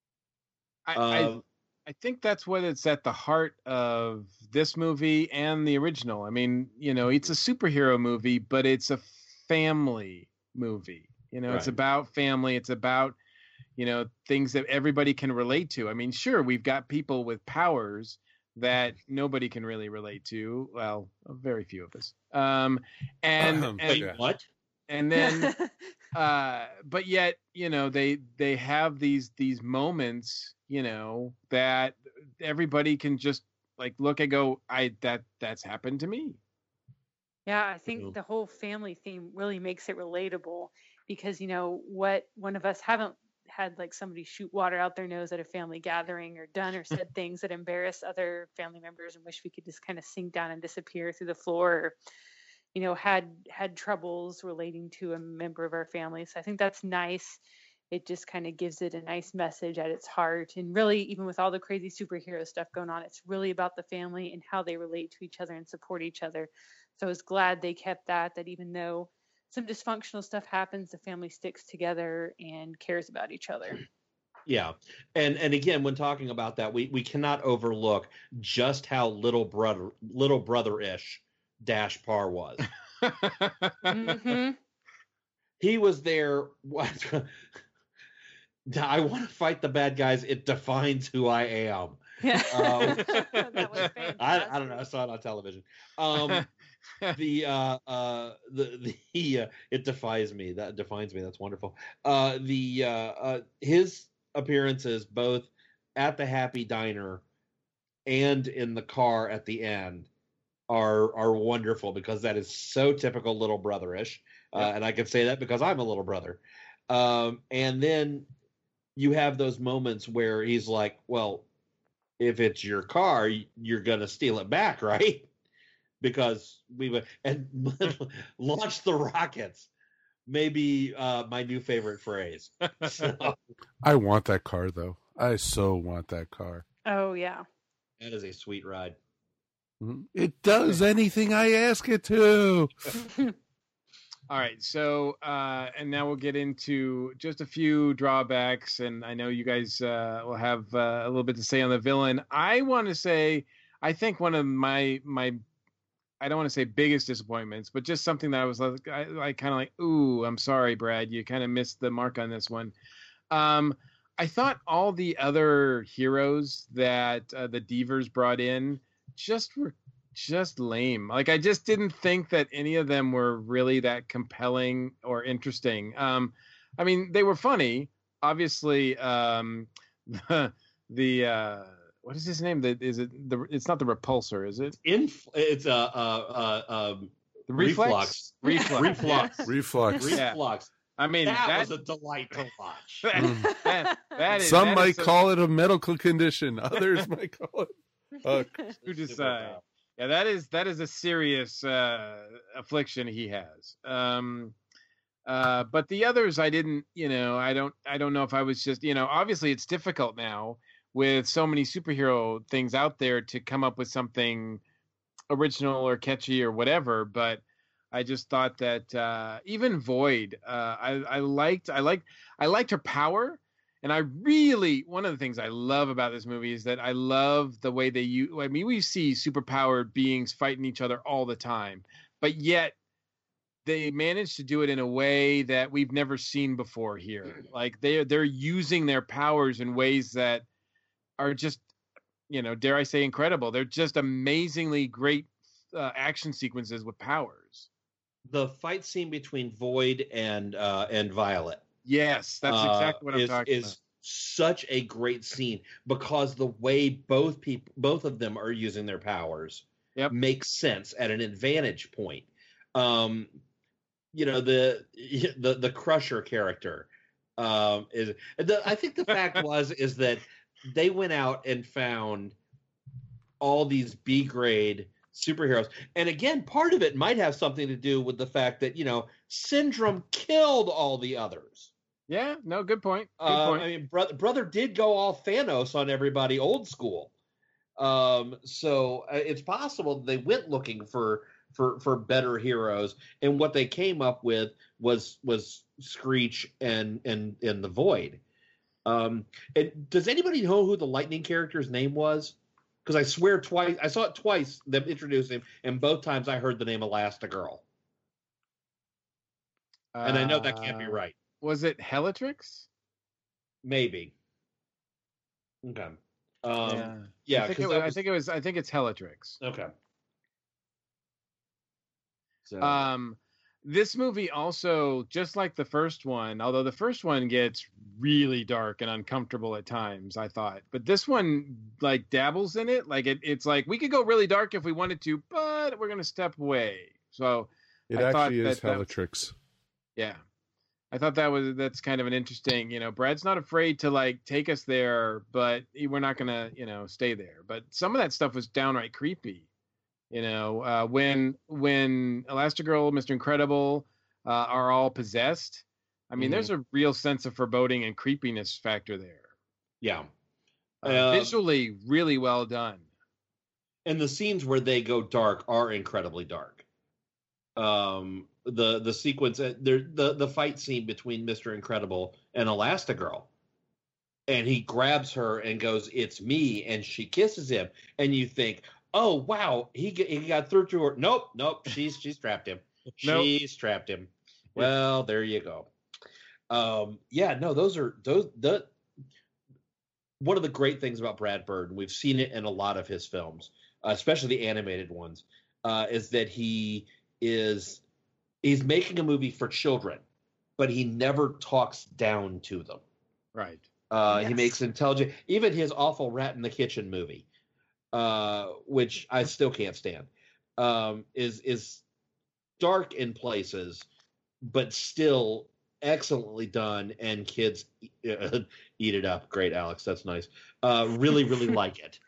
I, Um, I I think that's what it's at the heart of this movie and the original. I mean, you know, it's a superhero movie, but it's a family movie. You know, it's Right. about family. It's about, you know, things that everybody can relate to. I mean, sure, we've got people with powers that nobody can really relate to. Well, very few of us. Um, and, Um, and Wait, what? and then uh but yet, you know, they they have these these moments, you know, that everybody can just like look and go, I that that's happened to me. Yeah, I think Mhm. the whole family theme really makes it relatable because, you know, what one of us haven't had like somebody shoot water out their nose at a family gathering or done or said things that embarrass other family members and wish we could just kind of sink down and disappear through the floor, or, you know, had had troubles relating to a member of our family. So I think that's nice. It just kind of gives it a nice message at its heart. And really, even with all the crazy superhero stuff going on, it's really about the family and how they relate to each other and support each other. So I was glad they kept that, that even though some dysfunctional stuff happens, the family sticks together and cares about each other. Yeah, and and again, when talking about that, we we cannot overlook just how little brother little brother ish Dash Parr was. hmm He was there. What? I want to fight the bad guys. It defines who I am. Yeah. Um, That was fantastic. I, I don't know. I saw it on television. Um, the uh, uh, the the uh, it defies me. That defines me. That's wonderful. Uh, the uh, uh, his appearances both at the Happy Diner and in the car at the end are are wonderful because that is so typical little brotherish, uh, Yep. and I can say that because I'm a little brother. Um, and then you have those moments where he's like, "Well, if it's your car, you're gonna steal it back, right?" Because we would and launch the rockets. Maybe uh, my new favorite phrase. So, I want that car though. I so want that car. Oh, yeah. that is a sweet ride. Mhm. It does anything I ask it to. All right, so uh, and now we'll get into just a few drawbacks, and I know you guys uh, will have uh, a little bit to say on the villain. I want to say, I think one of my my I don't want to say biggest disappointments, but just something that I was like, I, like kind of like, ooh, I'm sorry, Brad, you kind of missed the mark on this one. Um, I thought all the other heroes that uh, the Deavers brought in just were just lame. Like, I just didn't think that any of them were really that compelling or interesting. Um, I mean, they were funny, obviously. Um, the the uh, what is his name? The, is it the? It's not the Repulsor, is it? In it's a uh, uh, uh, um, the reflex. Reflux. Reflux. Reflux. Reflux. Yeah. Reflux. I mean, that, that was a delight to watch. that, that, that is, Some that might is a, call it a medical condition. Others might call it. Uh, who decide? Yeah, that is that is a serious uh, affliction he has. Um, uh, but the others, I didn't. You know, I don't. I don't know if I was just. You know, obviously it's difficult now with so many superhero things out there to come up with something original or catchy or whatever. But I just thought that uh, even Void, uh, I, I liked. I liked. I liked her power. And I really, one of the things I love about this movie is that I love the way they use, I mean, we see superpowered beings fighting each other all the time, but yet they manage to do it in a way that we've never seen before here. Like they're, they're using their powers in ways that are just, you know, dare I say incredible. They're just amazingly great uh, action sequences with powers. The fight scene between Void and, uh, and Violet. Yes, that's exactly what I'm uh, is, talking is about. Such a great scene because the way both people, both of them are using their powers, yep. makes sense at an advantage point. Um, you know, the the the Crusher character um, is. The, I think the fact was is that they went out and found all these B grade superheroes, and again, part of it might have something to do with the fact that you know Syndrome killed all the others. Yeah, no, good point. Good Uh, point. I mean, brother, brother did go all Thanos on everybody, old school. Um, so uh, it's possible they went looking for for for better heroes, and what they came up with was was Screech and and and the Void. Um, and does anybody know who the Lightning character's name was? Because I swear twice I saw it twice. Them introduce him, and both times I heard the name Elastigirl. And I know that can't be Uh, right. Was it Helatrix? Maybe. Okay. Um, yeah, yeah. I think, 'cause it, that I was- think it was. I think it's Helatrix. Okay. So, Um, this movie also, just like the first one, although the first one gets really dark and uncomfortable at times, I thought, but this one like dabbles in it. Like it, it's like we could go really dark if we wanted to, but we're gonna step away. So it I thought actually is that that- Helatrix. Yeah. I thought that was that's kind of an interesting, you know, Brad's not afraid to like take us there, but we're not going to, you know, stay there. But some of that stuff was downright creepy. You know, uh, when when Elastigirl, Mister Incredible uh, are all possessed, I mean, Mhm. there's a real sense of foreboding and creepiness factor there. yeah. Uh, Uh, visually, really well done. And the scenes where they go dark are incredibly dark. Um, the the sequence, uh, there the the fight scene between Mister Incredible and Elastigirl, and he grabs her and goes, "It's me," and she kisses him, and you think, "Oh wow, he get, he got through to her." Nope, nope, she's she's trapped him. Nope. She's trapped him. Well, there you go. Um, yeah, no, those are those the one of the great things about Brad Bird, and we've seen it in a lot of his films, uh, especially the animated ones, uh, is that he is he's making a movie for children, but he never talks down to them. Right. Uh, He Yes. makes intelligent, even his awful Rat in the Kitchen movie, uh, which I still can't stand, um, is is dark in places, but still excellently done, and kids uh, eat it up. Great, Alex, that's nice. Uh, really, really like it.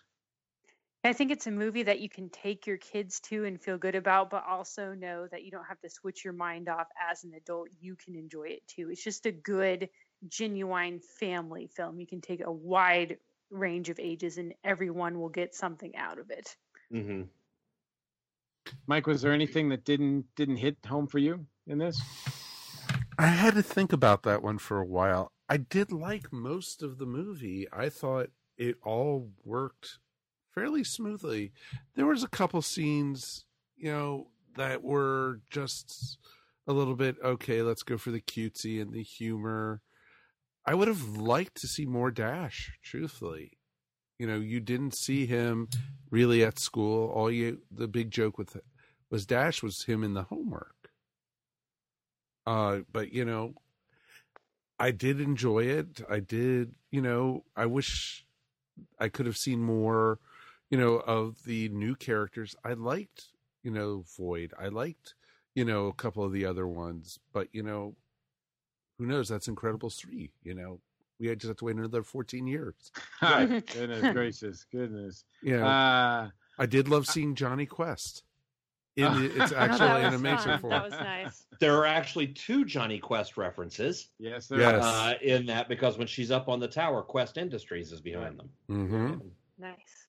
I think it's a movie that you can take your kids to and feel good about, but also know that you don't have to switch your mind off as an adult. You can enjoy it too. It's just a good, genuine family film. You can take a wide range of ages and everyone will get something out of it. Mm-hmm. Mike, was there anything that didn't didn't hit home for you in this? I had to think about that one for a while. I did like most of the movie. I thought it all worked fairly smoothly. There was a couple scenes you know, that were just a little bit, okay, let's go for the cutesy and the humor. I would have liked to see more Dash, truthfully. You know, you didn't see him really at school. All you, the big joke with was Dash was him in the homework. Uh, but, you know, I did enjoy it. I did, you know, I wish I could have seen more, you know, of the new characters. I liked, you know, Void. I liked, you know, a couple of the other ones. But, you know, who knows? That's Incredibles three, you know. We just have to wait another fourteen years. Goodness gracious, goodness. Yeah. Uh, I did love seeing Johnny Quest in the, its actual that was animation fun. form. That was nice. There are actually two Johnny Quest references. Yes, there Yes. Uh, in that, because when she's up on the tower, Quest Industries is behind them. Mm-hmm. Nice.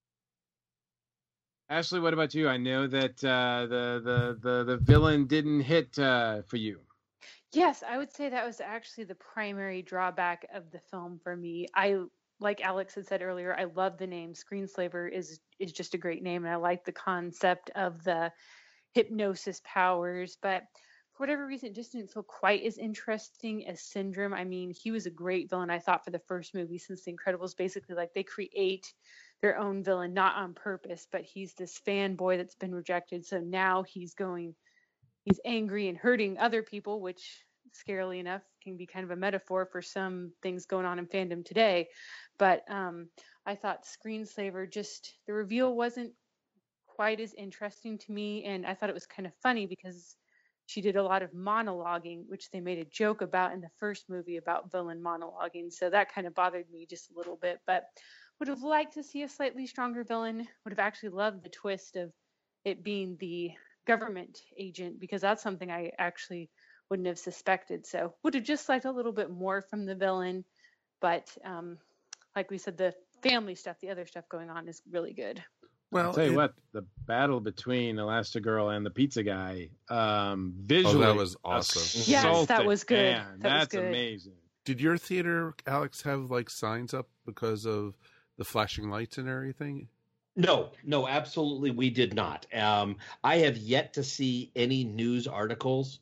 Ashley, what about you? I know that uh, the, the the the villain didn't hit uh, for you. Yes, I would say that was actually the primary drawback of the film for me. I, like Alex had said earlier, I love the name. Screenslaver is is just a great name, and I like the concept of the hypnosis powers. But for whatever reason, it just didn't feel quite as interesting as Syndrome. I mean, he was a great villain, I thought, for the first movie, since The Incredibles basically, like, they create their own villain, not on purpose, but he's this fanboy that's been rejected. So now he's going... he's angry and hurting other people, which, scarily enough, can be kind of a metaphor for some things going on in fandom today. But um, I thought Screenslaver, just the reveal wasn't quite as interesting to me, and I thought it was kind of funny because she did a lot of monologuing, which they made a joke about in the first movie about villain monologuing. So that kind of bothered me just a little bit. But would have liked to see a slightly stronger villain. Would have actually loved the twist of it being the government agent, because that's something I actually wouldn't have suspected. So would have just liked a little bit more from the villain. But um, like we said, the family stuff, the other stuff going on is really good. Well, I'll tell you it- what, the battle between Elastigirl and the pizza guy, um, visually, Oh, that was awesome. Yes, that assaulting. was good. Man, That was that's good. amazing. Did your theater, Alex, have like signs up because of the flashing lights and everything? No, no, absolutely, we did not. Um, I have yet to see any news articles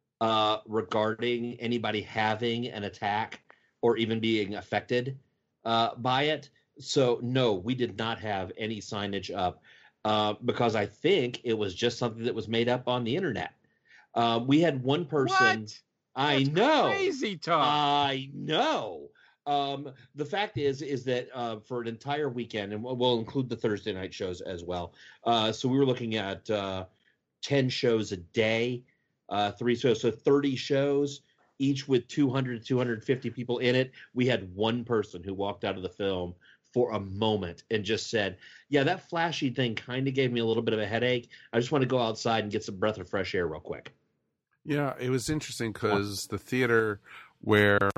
uh, regarding anybody having an attack or even being affected uh, by it. So, no, we did not have any signage up uh, because I think it was just something that was made up on the internet. Uh, we had one person. What? I That's know. crazy talk. I know. Um, the fact is, is that uh, for an entire weekend, and we'll, we'll include the Thursday night shows as well. Uh, so we were looking at uh, ten shows a day, uh, three shows, so thirty shows, each with two hundred, two hundred fifty people in it. We had one person who walked out of the film for a moment and just said, yeah, that flashy thing kind of gave me a little bit of a headache. I just want to go outside and get some breath of fresh air real quick. Yeah, it was interesting because the theater where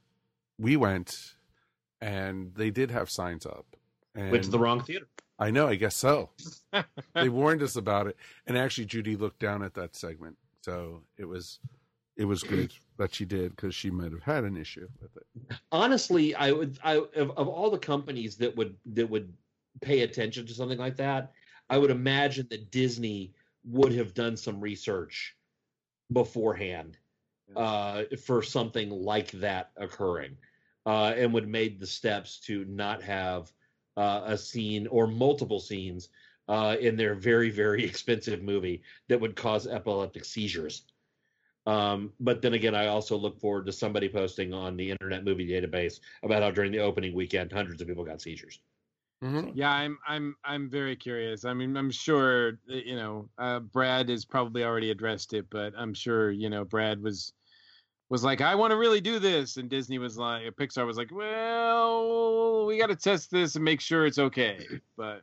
we went, and they did have signs up. And Went to the wrong theater. I know, I guess so. They warned us about it. And actually, Judy looked down at that segment. So it was it was good that she did, because she might have had an issue with it. Honestly, I would I of, of all the companies that would that would pay attention to something like that, I would imagine that Disney would have done some research beforehand uh, for something like that occurring, uh, and would have made the steps to not have uh, a scene or multiple scenes uh, in their very, very expensive movie that would cause epileptic seizures. Um, but then again, I also look forward to somebody posting on the Internet Movie Database about how during the opening weekend, hundreds of people got seizures. Mm-hmm. Yeah, I'm I'm I'm very curious. I mean, I'm sure you know uh, Brad has probably already addressed it, but I'm sure you know Brad was was like, I want to really do this, and Disney was like, Pixar was like, well, we got to test this and make sure it's okay. But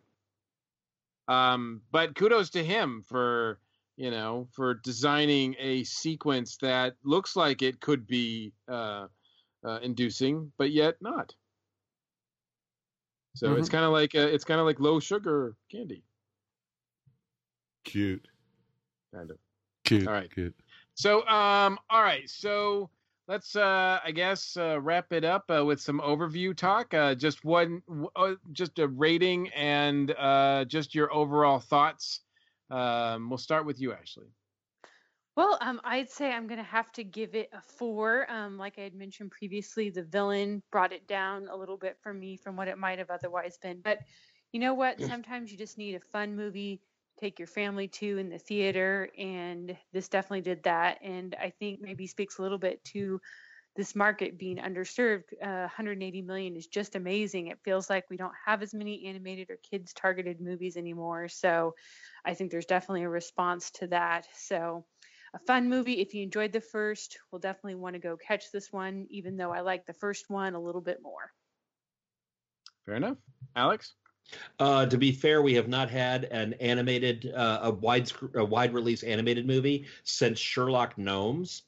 um, but kudos to him for you know for designing a sequence that looks like it could be uh, uh, inducing, but yet not. So Mm-hmm. it's kind of like uh, it's kind of like low sugar candy. Cute. Kind of. Cute. All right. Cute. So um, all right. So let's uh, I guess uh, wrap it up uh, with some overview talk. Uh, just one, uh, just a rating and uh, just your overall thoughts Um, we'll start with you, Ashley. Well, um, I'd say I'm going to have to give it a four. Um, like I had mentioned previously, the villain brought it down a little bit for me from what it might have otherwise been. But you know what? Sometimes you just need a fun movie to take your family to in the theater, and this definitely did that. And I think maybe speaks a little bit to this market being underserved. Uh, one hundred eighty million is just amazing. It feels like we don't have as many animated or kids targeted movies anymore. So I think there's definitely a response to that. So a fun movie. If you enjoyed the first, we'll definitely want to go catch this one, even though I like the first one a little bit more. Fair enough. Alex? Uh, to be fair, we have not had an animated, uh, a wide, a wide release animated movie since Sherlock Gnomes.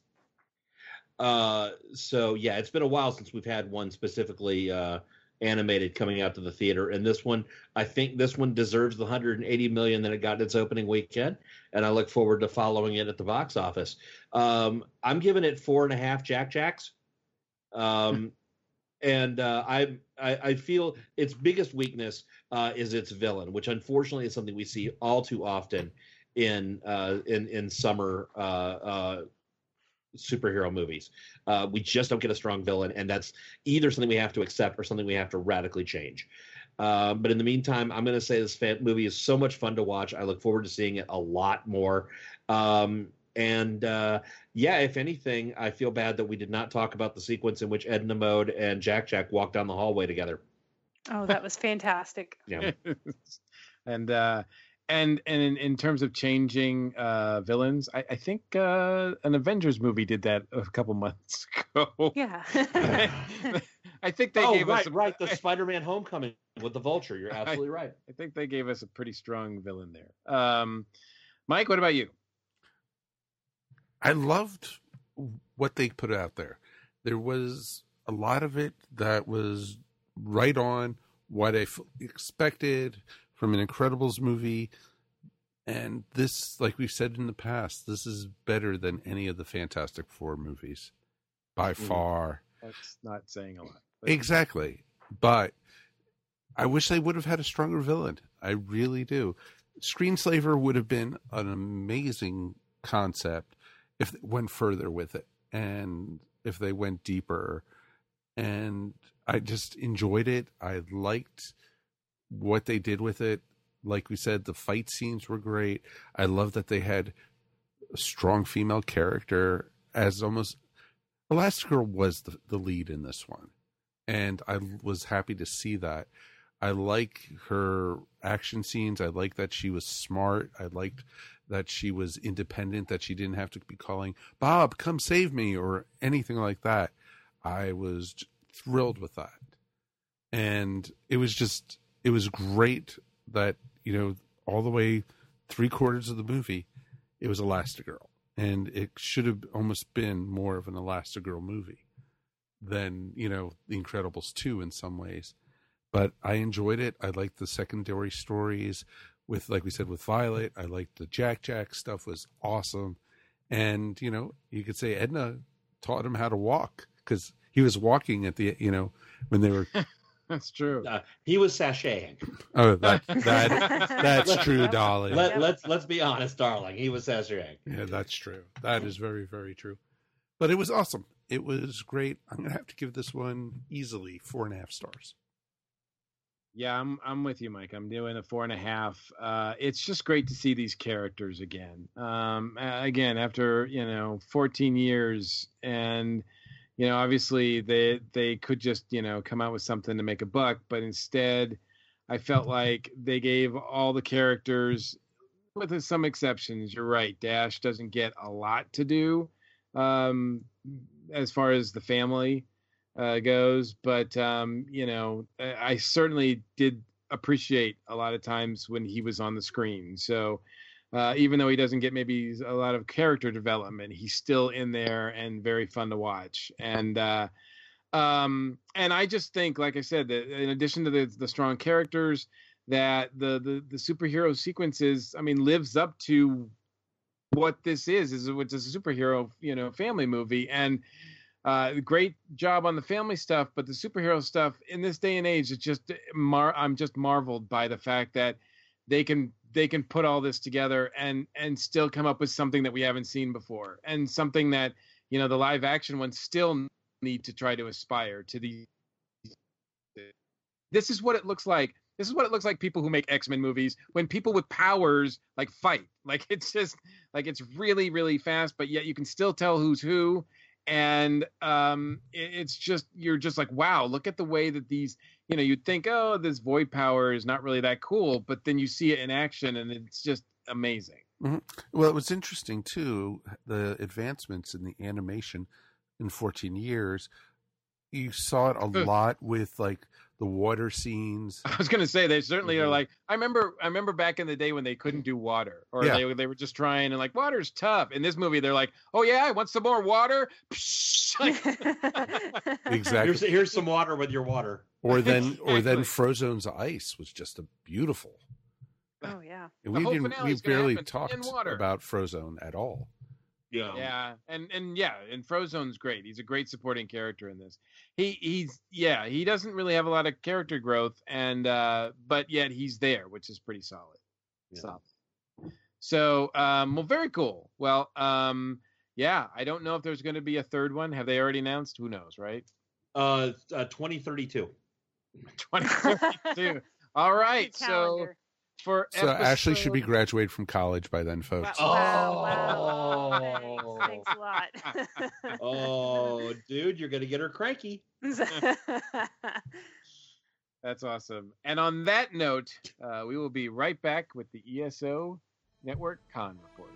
Uh, so yeah, it's been a while since we've had one specifically uh, animated coming out to the theater. And this one, I think this one deserves the one hundred eighty million that it got its opening weekend. And I look forward to following it at the box office. Um, I'm giving it four and a half Jack Jacks. Um, and uh, I, I I feel its biggest weakness uh, is its villain, which unfortunately is something we see all too often in uh, in in summer uh, uh, superhero movies. Uh, we just don't get a strong villain, and that's either something we have to accept or something we have to radically change. Uh, but in the meantime, I'm going to say this fan- movie is so much fun to watch. I look forward to seeing it a lot more. Um, and uh, yeah, if anything, I feel bad that we did not talk about the sequence in which Edna Mode and Jack Jack walk down the hallway together. Oh, that was fantastic. Yeah. and uh, and and in, in terms of changing uh, villains, I, I think uh, an Avengers movie did that a couple months ago. Yeah. I think they oh, gave right, us a, right. The Spider-Man Homecoming with the Vulture. You're absolutely I, right. I think they gave us a pretty strong villain there. Um, Mike, what about you? I loved what they put out there. There was a lot of it that was right on what I f- expected from an Incredibles movie. And this, like we said in the past, this is better than any of the Fantastic Four movies by Mm. far. That's not saying a lot. But Exactly. But I wish they would have had a stronger villain. I really do. Screenslaver would have been an amazing concept if they went further with it and if they went deeper. And I just enjoyed it. I liked what they did with it. Like we said, the fight scenes were great. I love that they had a strong female character as almost Elastigirl was the, the lead in this one. And I was happy to see that. I like her action scenes. I like that she was smart. I liked that she was independent, that she didn't have to be calling, Bob, come save me, or anything like that. I was thrilled with that. And it was just, it was great that, you know, all the way three quarters of the movie, it was Elastigirl. And it should have almost been more of an Elastigirl movie than, you know, The Incredibles two in some ways. But I enjoyed it. I liked the secondary stories with, like we said, with Violet. I liked the Jack Jack stuff was awesome. And, you know, you could say Edna taught him how to walk because he was walking at the, you know, when they were. That's true. Uh, he was sashaying. Oh, that, that that's true, darling. Let, let's let's be honest, darling. He was sashaying. Yeah, that's true. That is very, very true. But it was awesome. It was great. I'm gonna have to give this one easily four and a half stars. Yeah, I'm I'm with you, Mike. I'm doing a four and a half. Uh, it's just great to see these characters again. Um, again, after you know fourteen years, and you know obviously they they could just you know come out with something to make a buck, but instead, I felt like they gave all the characters, with some exceptions. You're right. Dash doesn't get a lot to do, um, as far as the family Uh, goes, but um, you know, I, I certainly did appreciate a lot of times when he was on the screen. So uh, even though he doesn't get maybe a lot of character development, he's still in there and very fun to watch. And uh, um, and I just think, like I said, that in addition to the the strong characters, that the the the superhero sequences, I mean, lives up to what this is, is which is a superhero, you know, family movie. And Uh, great job on the family stuff, but the superhero stuff in this day and age, it's just mar- I'm just marveled by the fact that they can they can put all this together and and still come up with something that we haven't seen before, and something that, you know, the live action ones still need to try to aspire to. The this is what it looks like. This is what it looks like. People who make X-Men movies, when people with powers like fight, like it's just like it's really, really fast, but yet you can still tell who's who. And um, it, it's just, you're just like, wow, look at the way that these, you know, you'd think, oh, this void power is not really that cool, but then you see it in action and it's just amazing. Mm-hmm. Well, it was interesting too, the advancements in the animation in fourteen years. You saw it a lot with like the water scenes. I was going to say, they certainly mm-hmm. are like, I remember, I remember back in the day when they couldn't do water, or yeah. they they were just trying and like, water's tough. In this movie, they're like, oh yeah, I want some more water. Exactly. Here's, here's some water with your water. Or then, Exactly. or then Frozone's ice was just a beautiful. Oh yeah. And The we whole didn't, we finale's gonna barely happen talked in water. about Frozone at all. Yeah. Yeah, and and yeah, and Frozone's great. He's a great supporting character in this. He he's yeah, he doesn't really have a lot of character growth, and uh, but yet he's there, which is pretty solid. Yeah. Solid. So, um, well, very cool. Well, um, yeah, I don't know if there's going to be a third one. Have they already announced? Who knows, right? Uh, uh twenty thirty-two. twenty thirty-two. All right, so. For so episode... Ashley should be graduated from college by then, folks. Wow, wow, wow. Thanks, thanks a lot. Oh, dude, you're going to get her cranky. That's awesome. And on that note, uh, we will be right back with the E S O Network Con Report.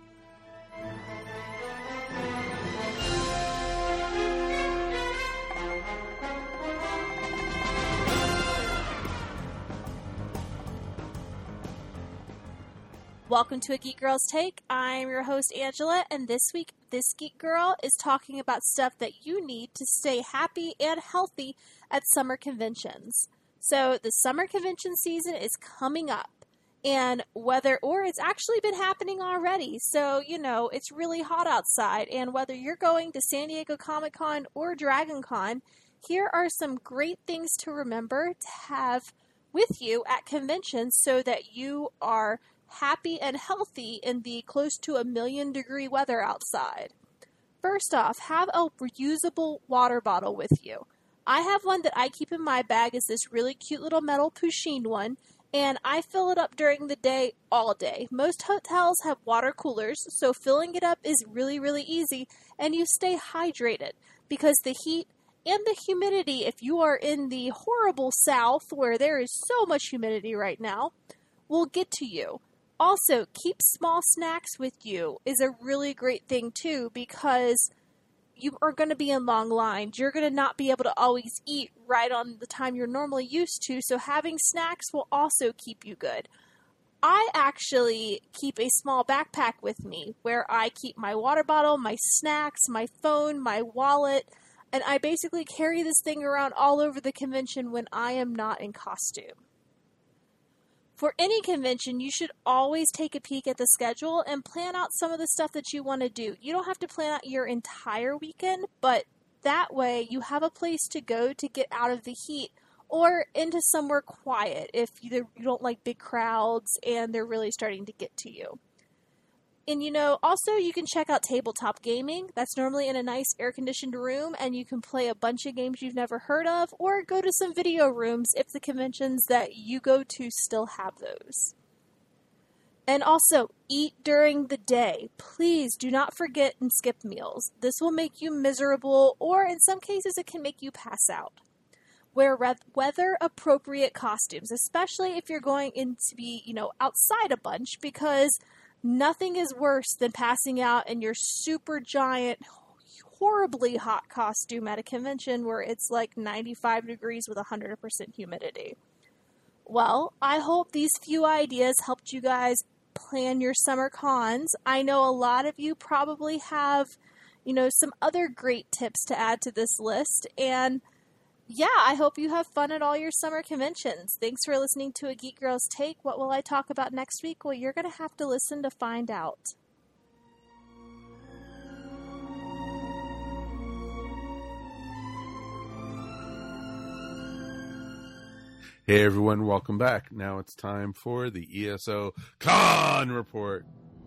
Welcome to A Geek Girl's Take. I'm your host, Angela, and this week, this Geek Girl is talking about stuff that you need to stay happy and healthy at summer conventions. So, the summer convention season is coming up, and whether, or it's actually been happening already, so, you know, it's really hot outside, and whether you're going to San Diego Comic-Con or Dragon Con, here are some great things to remember to have with you at conventions so that you are happy and healthy in the close to a million degree weather outside. First off, have a reusable water bottle with you. I have one that I keep in my bag. It's this really cute little metal Pusheen one, and I fill it up during the day all day. Most hotels have water coolers, so filling it up is really, really easy, and you stay hydrated because the heat and the humidity, if you are in the horrible south where there is so much humidity right now, will get to you. Also, keep small snacks with you is a really great thing, too, because you are going to be in long lines. You're going to not be able to always eat right on the time you're normally used to, so having snacks will also keep you good. I actually keep a small backpack with me where I keep my water bottle, my snacks, my phone, my wallet, and I basically carry this thing around all over the convention when I am not in costume. For any convention, you should always take a peek at the schedule and plan out some of the stuff that you want to do. You don't have to plan out your entire weekend, but that way you have a place to go to get out of the heat or into somewhere quiet if you don't like big crowds and they're really starting to get to you. And, you know, also you can check out tabletop gaming. That's normally in a nice air-conditioned room, and you can play a bunch of games you've never heard of, or go to some video rooms if the conventions that you go to still have those. And also, eat during the day. Please do not forget and skip meals. This will make you miserable, or in some cases it can make you pass out. Wear weather-appropriate costumes, especially if you're going in to be, you know, outside a bunch, because nothing is worse than passing out in your super giant, horribly hot costume at a convention where it's like ninety-five degrees with one hundred percent humidity. Well, I hope these few ideas helped you guys plan your summer cons. I know a lot of you probably have, you know, some other great tips to add to this list, and yeah, I hope you have fun at all your summer conventions. Thanks for listening to A Geek Girl's Take. What will I talk about next week? Well, you're going to have to listen to find out. Hey everyone, welcome back. Now it's time for the E S O Con Report.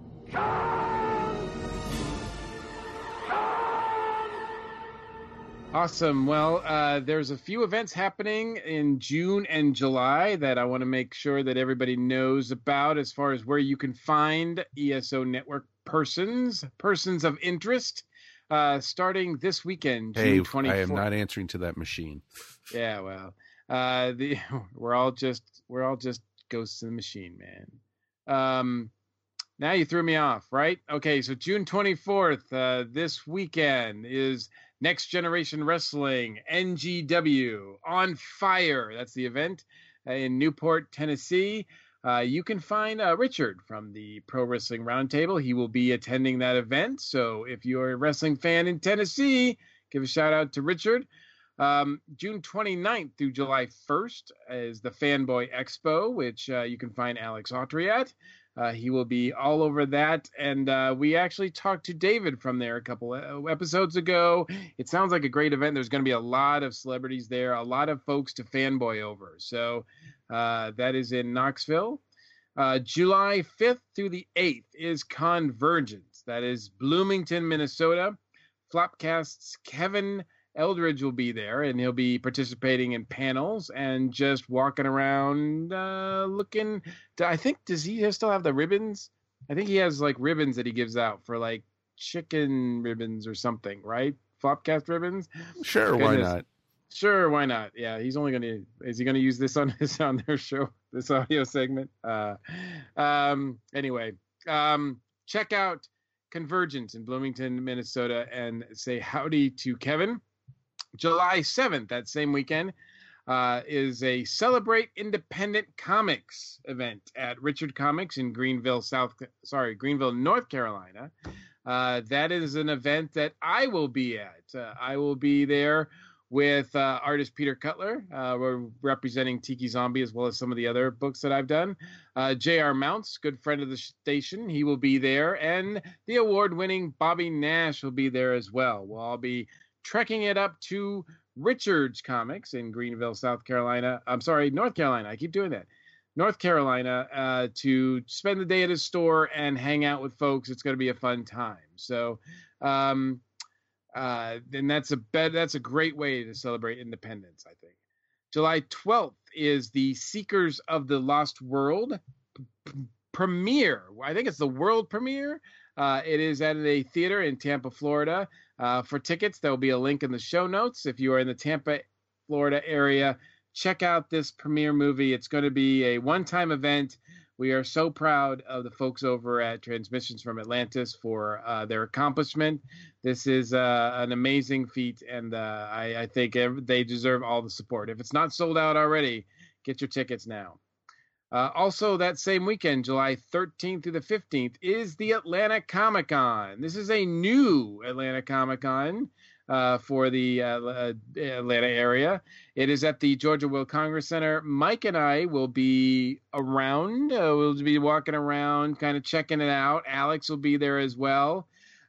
Awesome. Well, uh, there's a few events happening in June and July that I want to make sure that everybody knows about as far as where you can find E S O Network persons, persons of interest, uh, starting this weekend, Hey, June twenty-fourth. I am not answering to that machine. Yeah, well, uh, the we're all just we're all just ghosts in the machine, man. Um, now you threw me off, right? Okay, so June twenty-fourth, uh, this weekend is Next Generation Wrestling, N G W, On Fire. That's the event uh, in Newport, Tennessee. Uh, you can find uh, Richard from the Pro Wrestling Roundtable. He will be attending that event. So if you're a wrestling fan in Tennessee, give a shout out to Richard. Um, June twenty-ninth through July first is the Fanboy Expo, which uh, you can find Alex Autry at. Uh, he will be all over that. And uh, we actually talked to David from there a couple of episodes ago. It sounds like a great event. There's going to be a lot of celebrities there, a lot of folks to fanboy over. So uh, that is in Knoxville. Uh, July fifth through the eighth is Convergence. That is Bloomington, Minnesota. Flopcast's Kevin Eldridge will be there, and he'll be participating in panels and just walking around uh, looking. To, I think, does he still have the ribbons? I think he has like ribbons that he gives out for like chicken ribbons or something, right? Flopcast ribbons. Sure, Goodness. why not? Sure, why not? Yeah, he's only going to. Is he going to use this on his on their show? This audio segment. Uh, um. Anyway, um. Check out Convergence in Bloomington, Minnesota, and say howdy to Kevin. July seventh, that same weekend, uh, is a Celebrate Independent Comics event at Richard Comics in Greenville, South, sorry, Greenville, North Carolina. Uh, that is an event that I will be at. Uh, I will be there with uh, artist Peter Cutler. Uh, we're representing Tiki Zombie as well as some of the other books that I've done. Uh, J R Mounts, good friend of the station, he will be there. And the award-winning Bobby Nash will be there as well. We'll all be trekking it up to Richard's Comics in Greenville, South Carolina. I'm sorry, North Carolina. I keep doing that. North Carolina uh, to spend the day at his store and hang out with folks. It's going to be a fun time. So, um, uh, and that's a bet. That's a great way to celebrate independence, I think. July twelfth is the Seekers of the Lost World p- premiere. I think it's the world premiere. Uh, it is at a theater in Tampa, Florida. Uh, for tickets, there will be a link in the show notes. If you are in the Tampa, Florida area, check out this premiere movie. It's going to be a one-time event. We are so proud of the folks over at Transmissions from Atlantis for uh, their accomplishment. This is uh, an amazing feat, and uh, I, I think they deserve all the support. If it's not sold out already, get your tickets now. Uh, also, that same weekend, July thirteenth through the fifteenth, is the Atlanta Comic-Con. This is a new Atlanta Comic-Con uh, for the uh, Atlanta area. It is at the Georgia Will Congress Center. Mike and I will be around. Uh, we'll be walking around, kind of checking it out. Alex will be there as well.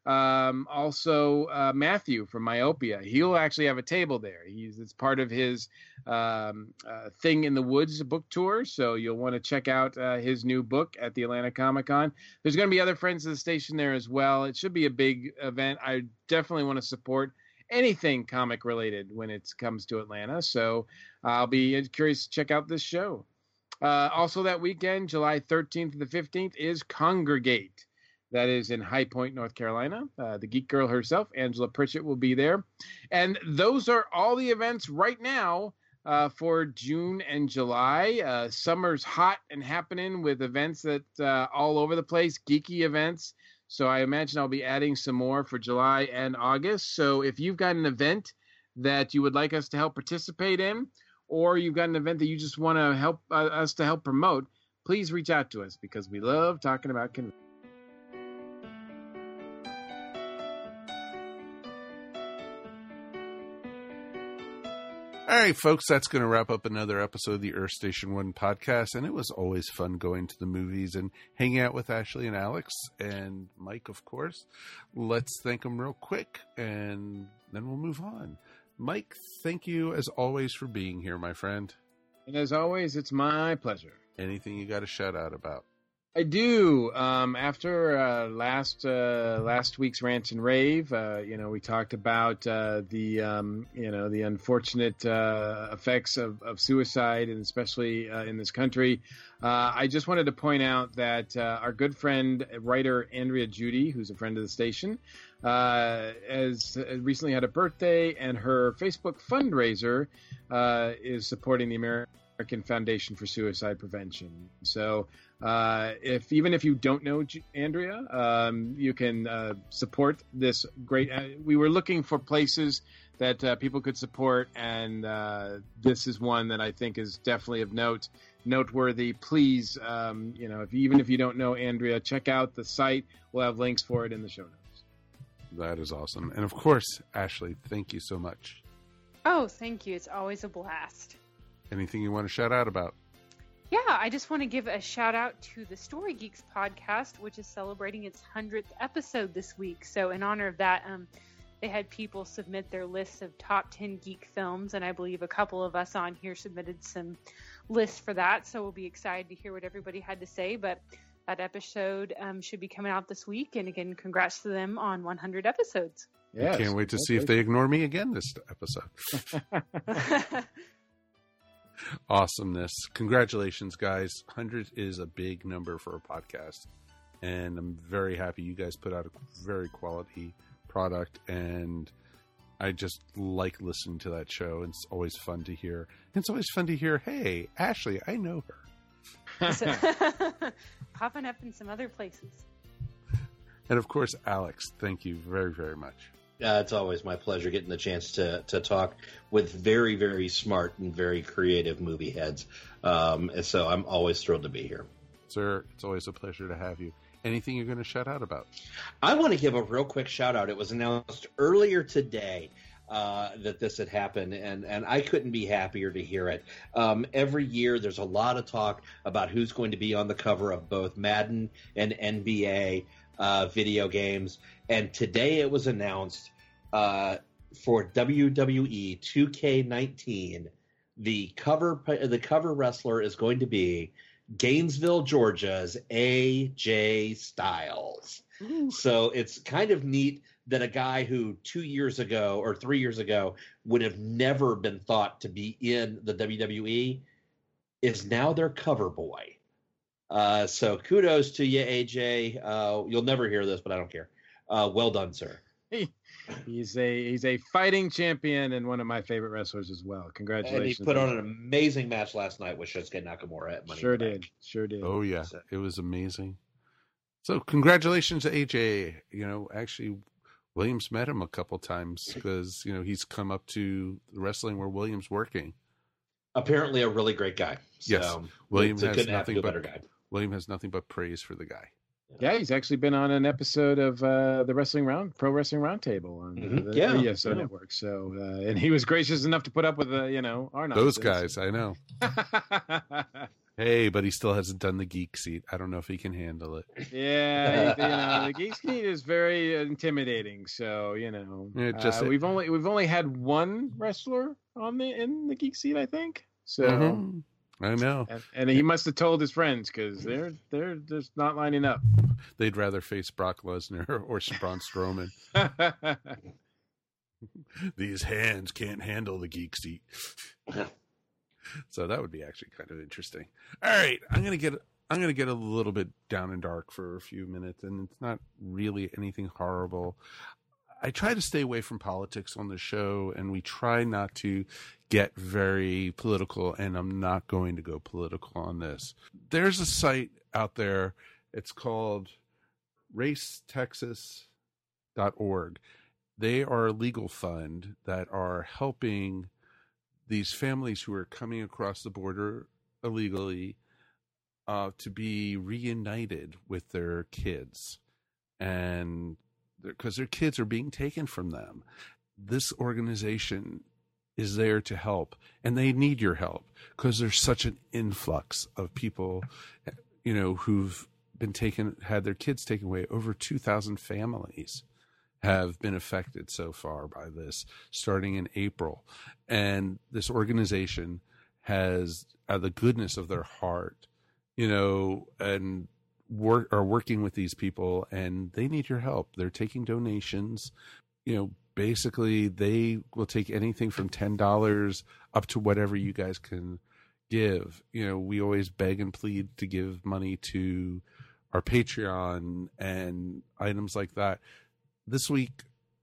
Um, also, uh, Matthew from Myopia. He'll actually have a table there. He's it's part of his um, uh, Thing in the Woods book tour. So you'll want to check out uh, his new book at the Atlanta Comic Con. There's going to be other friends of the station there as well. It should be a big event. I definitely want to support anything comic related when it comes to Atlanta. So I'll be curious to check out this show. Uh, also that weekend, July thirteenth to the fifteenth, is Congregate. That is in High Point, North Carolina. Uh, the Geek Girl herself, Angela Pritchett, will be there. And those are all the events right now uh, for June and July. Uh, summer's hot and happening with events that uh, all over the place, geeky events. So I imagine I'll be adding some more for July and August. So if you've got an event that you would like us to help participate in, or you've got an event that you just want to help uh, us to help promote, please reach out to us because we love talking about conventions. All right, folks, that's going to wrap up another episode of the Earth Station One podcast, and it was always fun going to the movies and hanging out with Ashley and Alex and Mike, of course. Let's thank them real quick, and then we'll move on. Mike, thank you, as always, for being here, my friend. And as always, it's my pleasure. Anything you got to shout out about? I do. Um, after uh, last uh, last week's rant and rave, uh, you know, we talked about uh, the um, you know the unfortunate uh, effects of, of suicide, and especially uh, in this country. Uh, I just wanted to point out that uh, our good friend writer Andrea Judy, who's a friend of the station, uh, has recently had a birthday, and her Facebook fundraiser uh, is supporting the American Foundation for Suicide Prevention. So. Uh, if even if you don't know G- Andrea, um, you can uh, support this great. Uh, we were looking for places that uh, people could support, and uh, this is one that I think is definitely of note, noteworthy. Please, um, you know, if even if you don't know Andrea, check out the site. We'll have links for it in the show notes. That is awesome, and of course, Ashley, thank you so much. Oh, thank you. It's always a blast. Anything you want to shout out about? Yeah, I just want to give a shout out to the Story Geeks podcast, which is celebrating its hundredth episode this week. So in honor of that, um, they had people submit their lists of top ten geek films, and I believe a couple of us on here submitted some lists for that. So we'll be excited to hear what everybody had to say. But that episode um, should be coming out this week. And again, congrats to them on one hundred episodes. Yes, I can't wait to see if they ignore me again this episode. Awesomeness. Congratulations, guys. one hundred is a big number for a podcast, and I'm very happy you guys put out a very quality product, and I just like listening to that show. It's always fun to hear. It's always fun to hear, hey, Ashley, I know her. So, popping up in some other places. And of course, Alex, thank you very, very much. Uh, it's always my pleasure getting the chance to to talk with very, very smart and very creative movie heads. Um, and so I'm always thrilled to be here. Sir, it's always a pleasure to have you. Anything you're going to shout out about? I want to give a real quick shout out. It was announced earlier today uh, that this had happened, and, and I couldn't be happier to hear it. Um, every year there's a lot of talk about who's going to be on the cover of both Madden and N B A uh, video games. And today it was announced uh, for W W E two K nineteen, the cover the cover wrestler is going to be Gainesville, Georgia's A J Styles. Ooh. So it's kind of neat that a guy who two years ago or three years ago would have never been thought to be in the W W E is now their cover boy. Uh, so kudos to you, A J. Uh, you'll never hear this, but I don't care. Uh, well done, sir. He's a he's a fighting champion and one of my favorite wrestlers as well. Congratulations! And he put on an amazing match last night with Shinsuke Nakamura at Money Sure in the did, Bank. sure did. Oh yeah, it was amazing. So congratulations to A J. You know, actually, Williams met him a couple times because you know he's come up to the wrestling where Williams working. Apparently, a really great guy. So Yes, William so has couldn't have nothing to but be a better guy. William has nothing but praise for the guy. Yeah, he's actually been on an episode of uh, the Wrestling Round Pro Wrestling Roundtable on Mhm. uh, the Yeah, E S O yeah. network. So, uh, and he was gracious enough to put up with uh, you know our Those nonsense. guys, I know. Hey, but he still hasn't done the geek seat. I don't know if he can handle it. Yeah, you know, the Geek Seat is very intimidating. So you know, Yeah, just- uh, we've only we've only had one wrestler on the in the Geek Seat, I think. So, Mhm. I know. and, and he must have told his friends because they're they're just not lining up. They'd rather face Brock Lesnar or Braun Strowman. These hands can't handle the geek seat. So that would be actually kind of interesting. All right, I'm gonna get I'm gonna get a little bit down and dark for a few minutes, and it's not really anything horrible. I try to stay away from politics on the show, and we try not to get very political, and I'm not going to go political on this. There's a site out there. It's called race texas dot org. They are a legal fund that are helping these families who are coming across the border illegally uh, to be reunited with their kids. And because their kids are being taken from them. This organization is there to help, and they need your help because there's such an influx of people, you know, who've been taken, had their kids taken away. Over two thousand families have been affected so far by this, starting in April. And this organization has out of the goodness of their heart, you know, and work are working with these people, and they need your help. They're taking donations. You know, basically they will take anything from ten dollars up to whatever you guys can give. You know, we always beg and plead to give money to our Patreon and items like that. This week,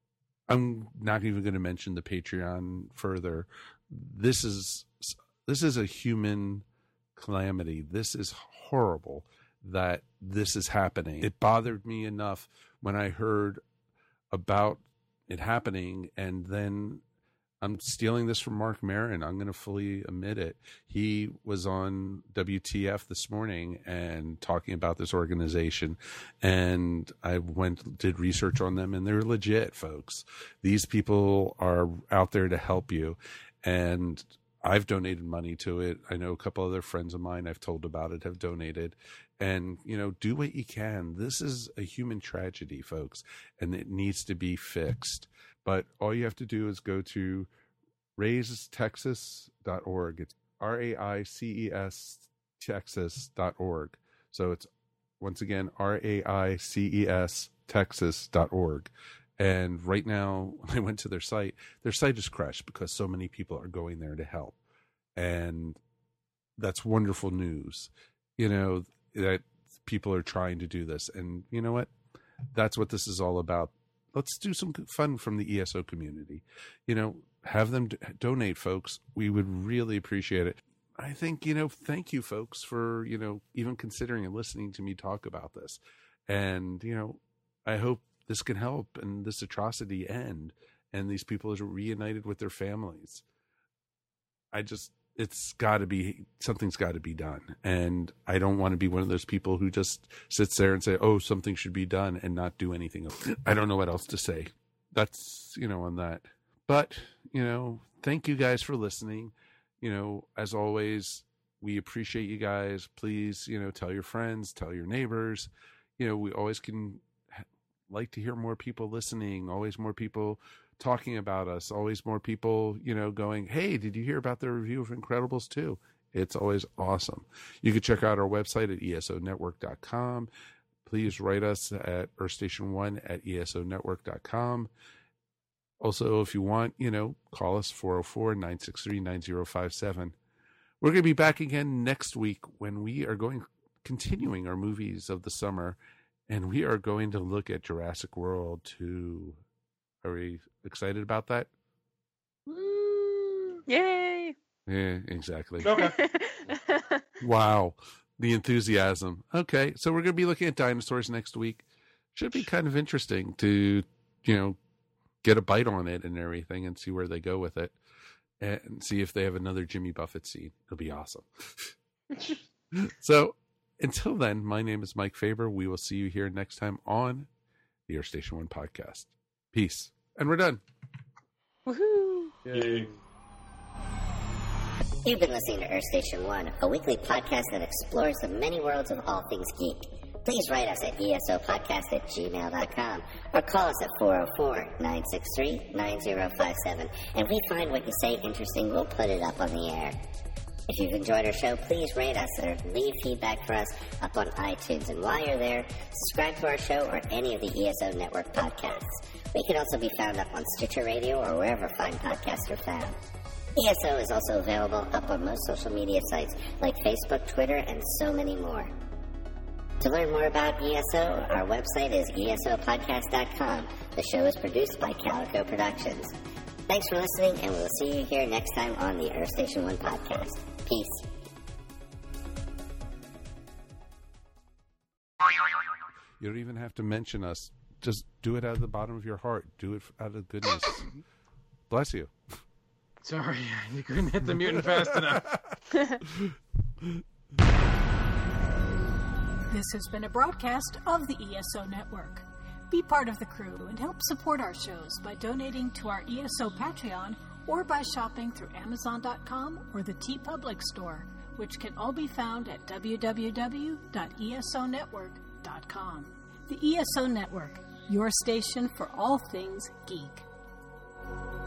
I'm not even going to mention the Patreon further. This is this is a human calamity. This is horrible that this is happening. It bothered me enough when I heard about it happening, and then I'm stealing this from Mark Maron. I'm going to fully admit it. He was on W T F this morning and talking about this organization, and I went did research on them, and they're legit, folks. These people are out there to help you, and I've donated money to it. I know a couple other friends of mine I've told about it have donated, and, you know, do what you can. This is a human tragedy, folks, and it needs to be fixed. But all you have to do is go to raise texas dot org. It's R A I C E S Texas dot org. So it's, once again, R A I C E S Texas dot org. And right now, when I went to their site, their site is crashed because so many people are going there to help. And that's wonderful news, you know, that people are trying to do this. And you know what? That's what this is all about. Let's do some fun from the E S O community. You know, have them d- donate, folks. We would really appreciate it. I think, you know, thank you, folks, for, you know, even considering and listening to me talk about this. And, you know, I hope this can help and this atrocity end and these people are reunited with their families. I just, it's got to be, something's got to be done. And I don't want to be one of those people who just sits there and say, oh, something should be done and not do anything. I don't know what else to say. That's, you know, on that. But, you know, thank you guys for listening. You know, as always, we appreciate you guys. Please, you know, tell your friends, tell your neighbors. You know, we always can like to hear more people listening, always more people talking about us, always more people, you know, going, hey, did you hear about the review of Incredibles two? It's always awesome. You can check out our website at E S O network dot com. Please write us at earth station one at E S O network dot com. Also, if you want, you know, call us four oh four, nine six three, nine oh five seven. We're going to be back again next week when we are going, continuing our movies of the summer, and we are going to look at Jurassic World two. Are we excited about that? Woo! Yay! Yeah, exactly. Okay. Wow. The enthusiasm. Okay. So we're going to be looking at dinosaurs next week. Should be kind of interesting to, you know, get a bite on it and everything and see where they go with it and see if they have another Jimmy Buffett scene. It'll be awesome. So until then, my name is Mike Faber. We will see you here next time on the Earth Station One podcast. Peace. And we're done. Woohoo! Yay. You've been listening to Earth Station One, a weekly podcast that explores the many worlds of all things geek. Please write us at E S O podcast at gmail dot com or call us at four oh four, nine six three, nine oh five seven. And if we find what you say interesting, we'll put it up on the air. If you've enjoyed our show, please rate us or leave feedback for us up on iTunes. And while you're there, subscribe to our show or any of the E S O Network podcasts. We can also be found up on Stitcher Radio or wherever fine podcasts are found. E S O is also available up on most social media sites like Facebook, Twitter, and so many more. To learn more about E S O, our website is E S O podcast dot com. The show is produced by Calico Productions. Thanks for listening, and we'll see you here next time on the Earth Station One podcast. Peace. You don't even have to mention us. Just do it out of the bottom of your heart. Do it out of goodness. Bless you. Sorry, you couldn't hit the mutant fast enough. This has been a broadcast of the E S O Network. Be part of the crew and help support our shows by donating to our E S O Patreon or by shopping through Amazon dot com or the TeePublic store, which can all be found at w w w dot e s o network dot com. The E S O Network, your station for all things geek.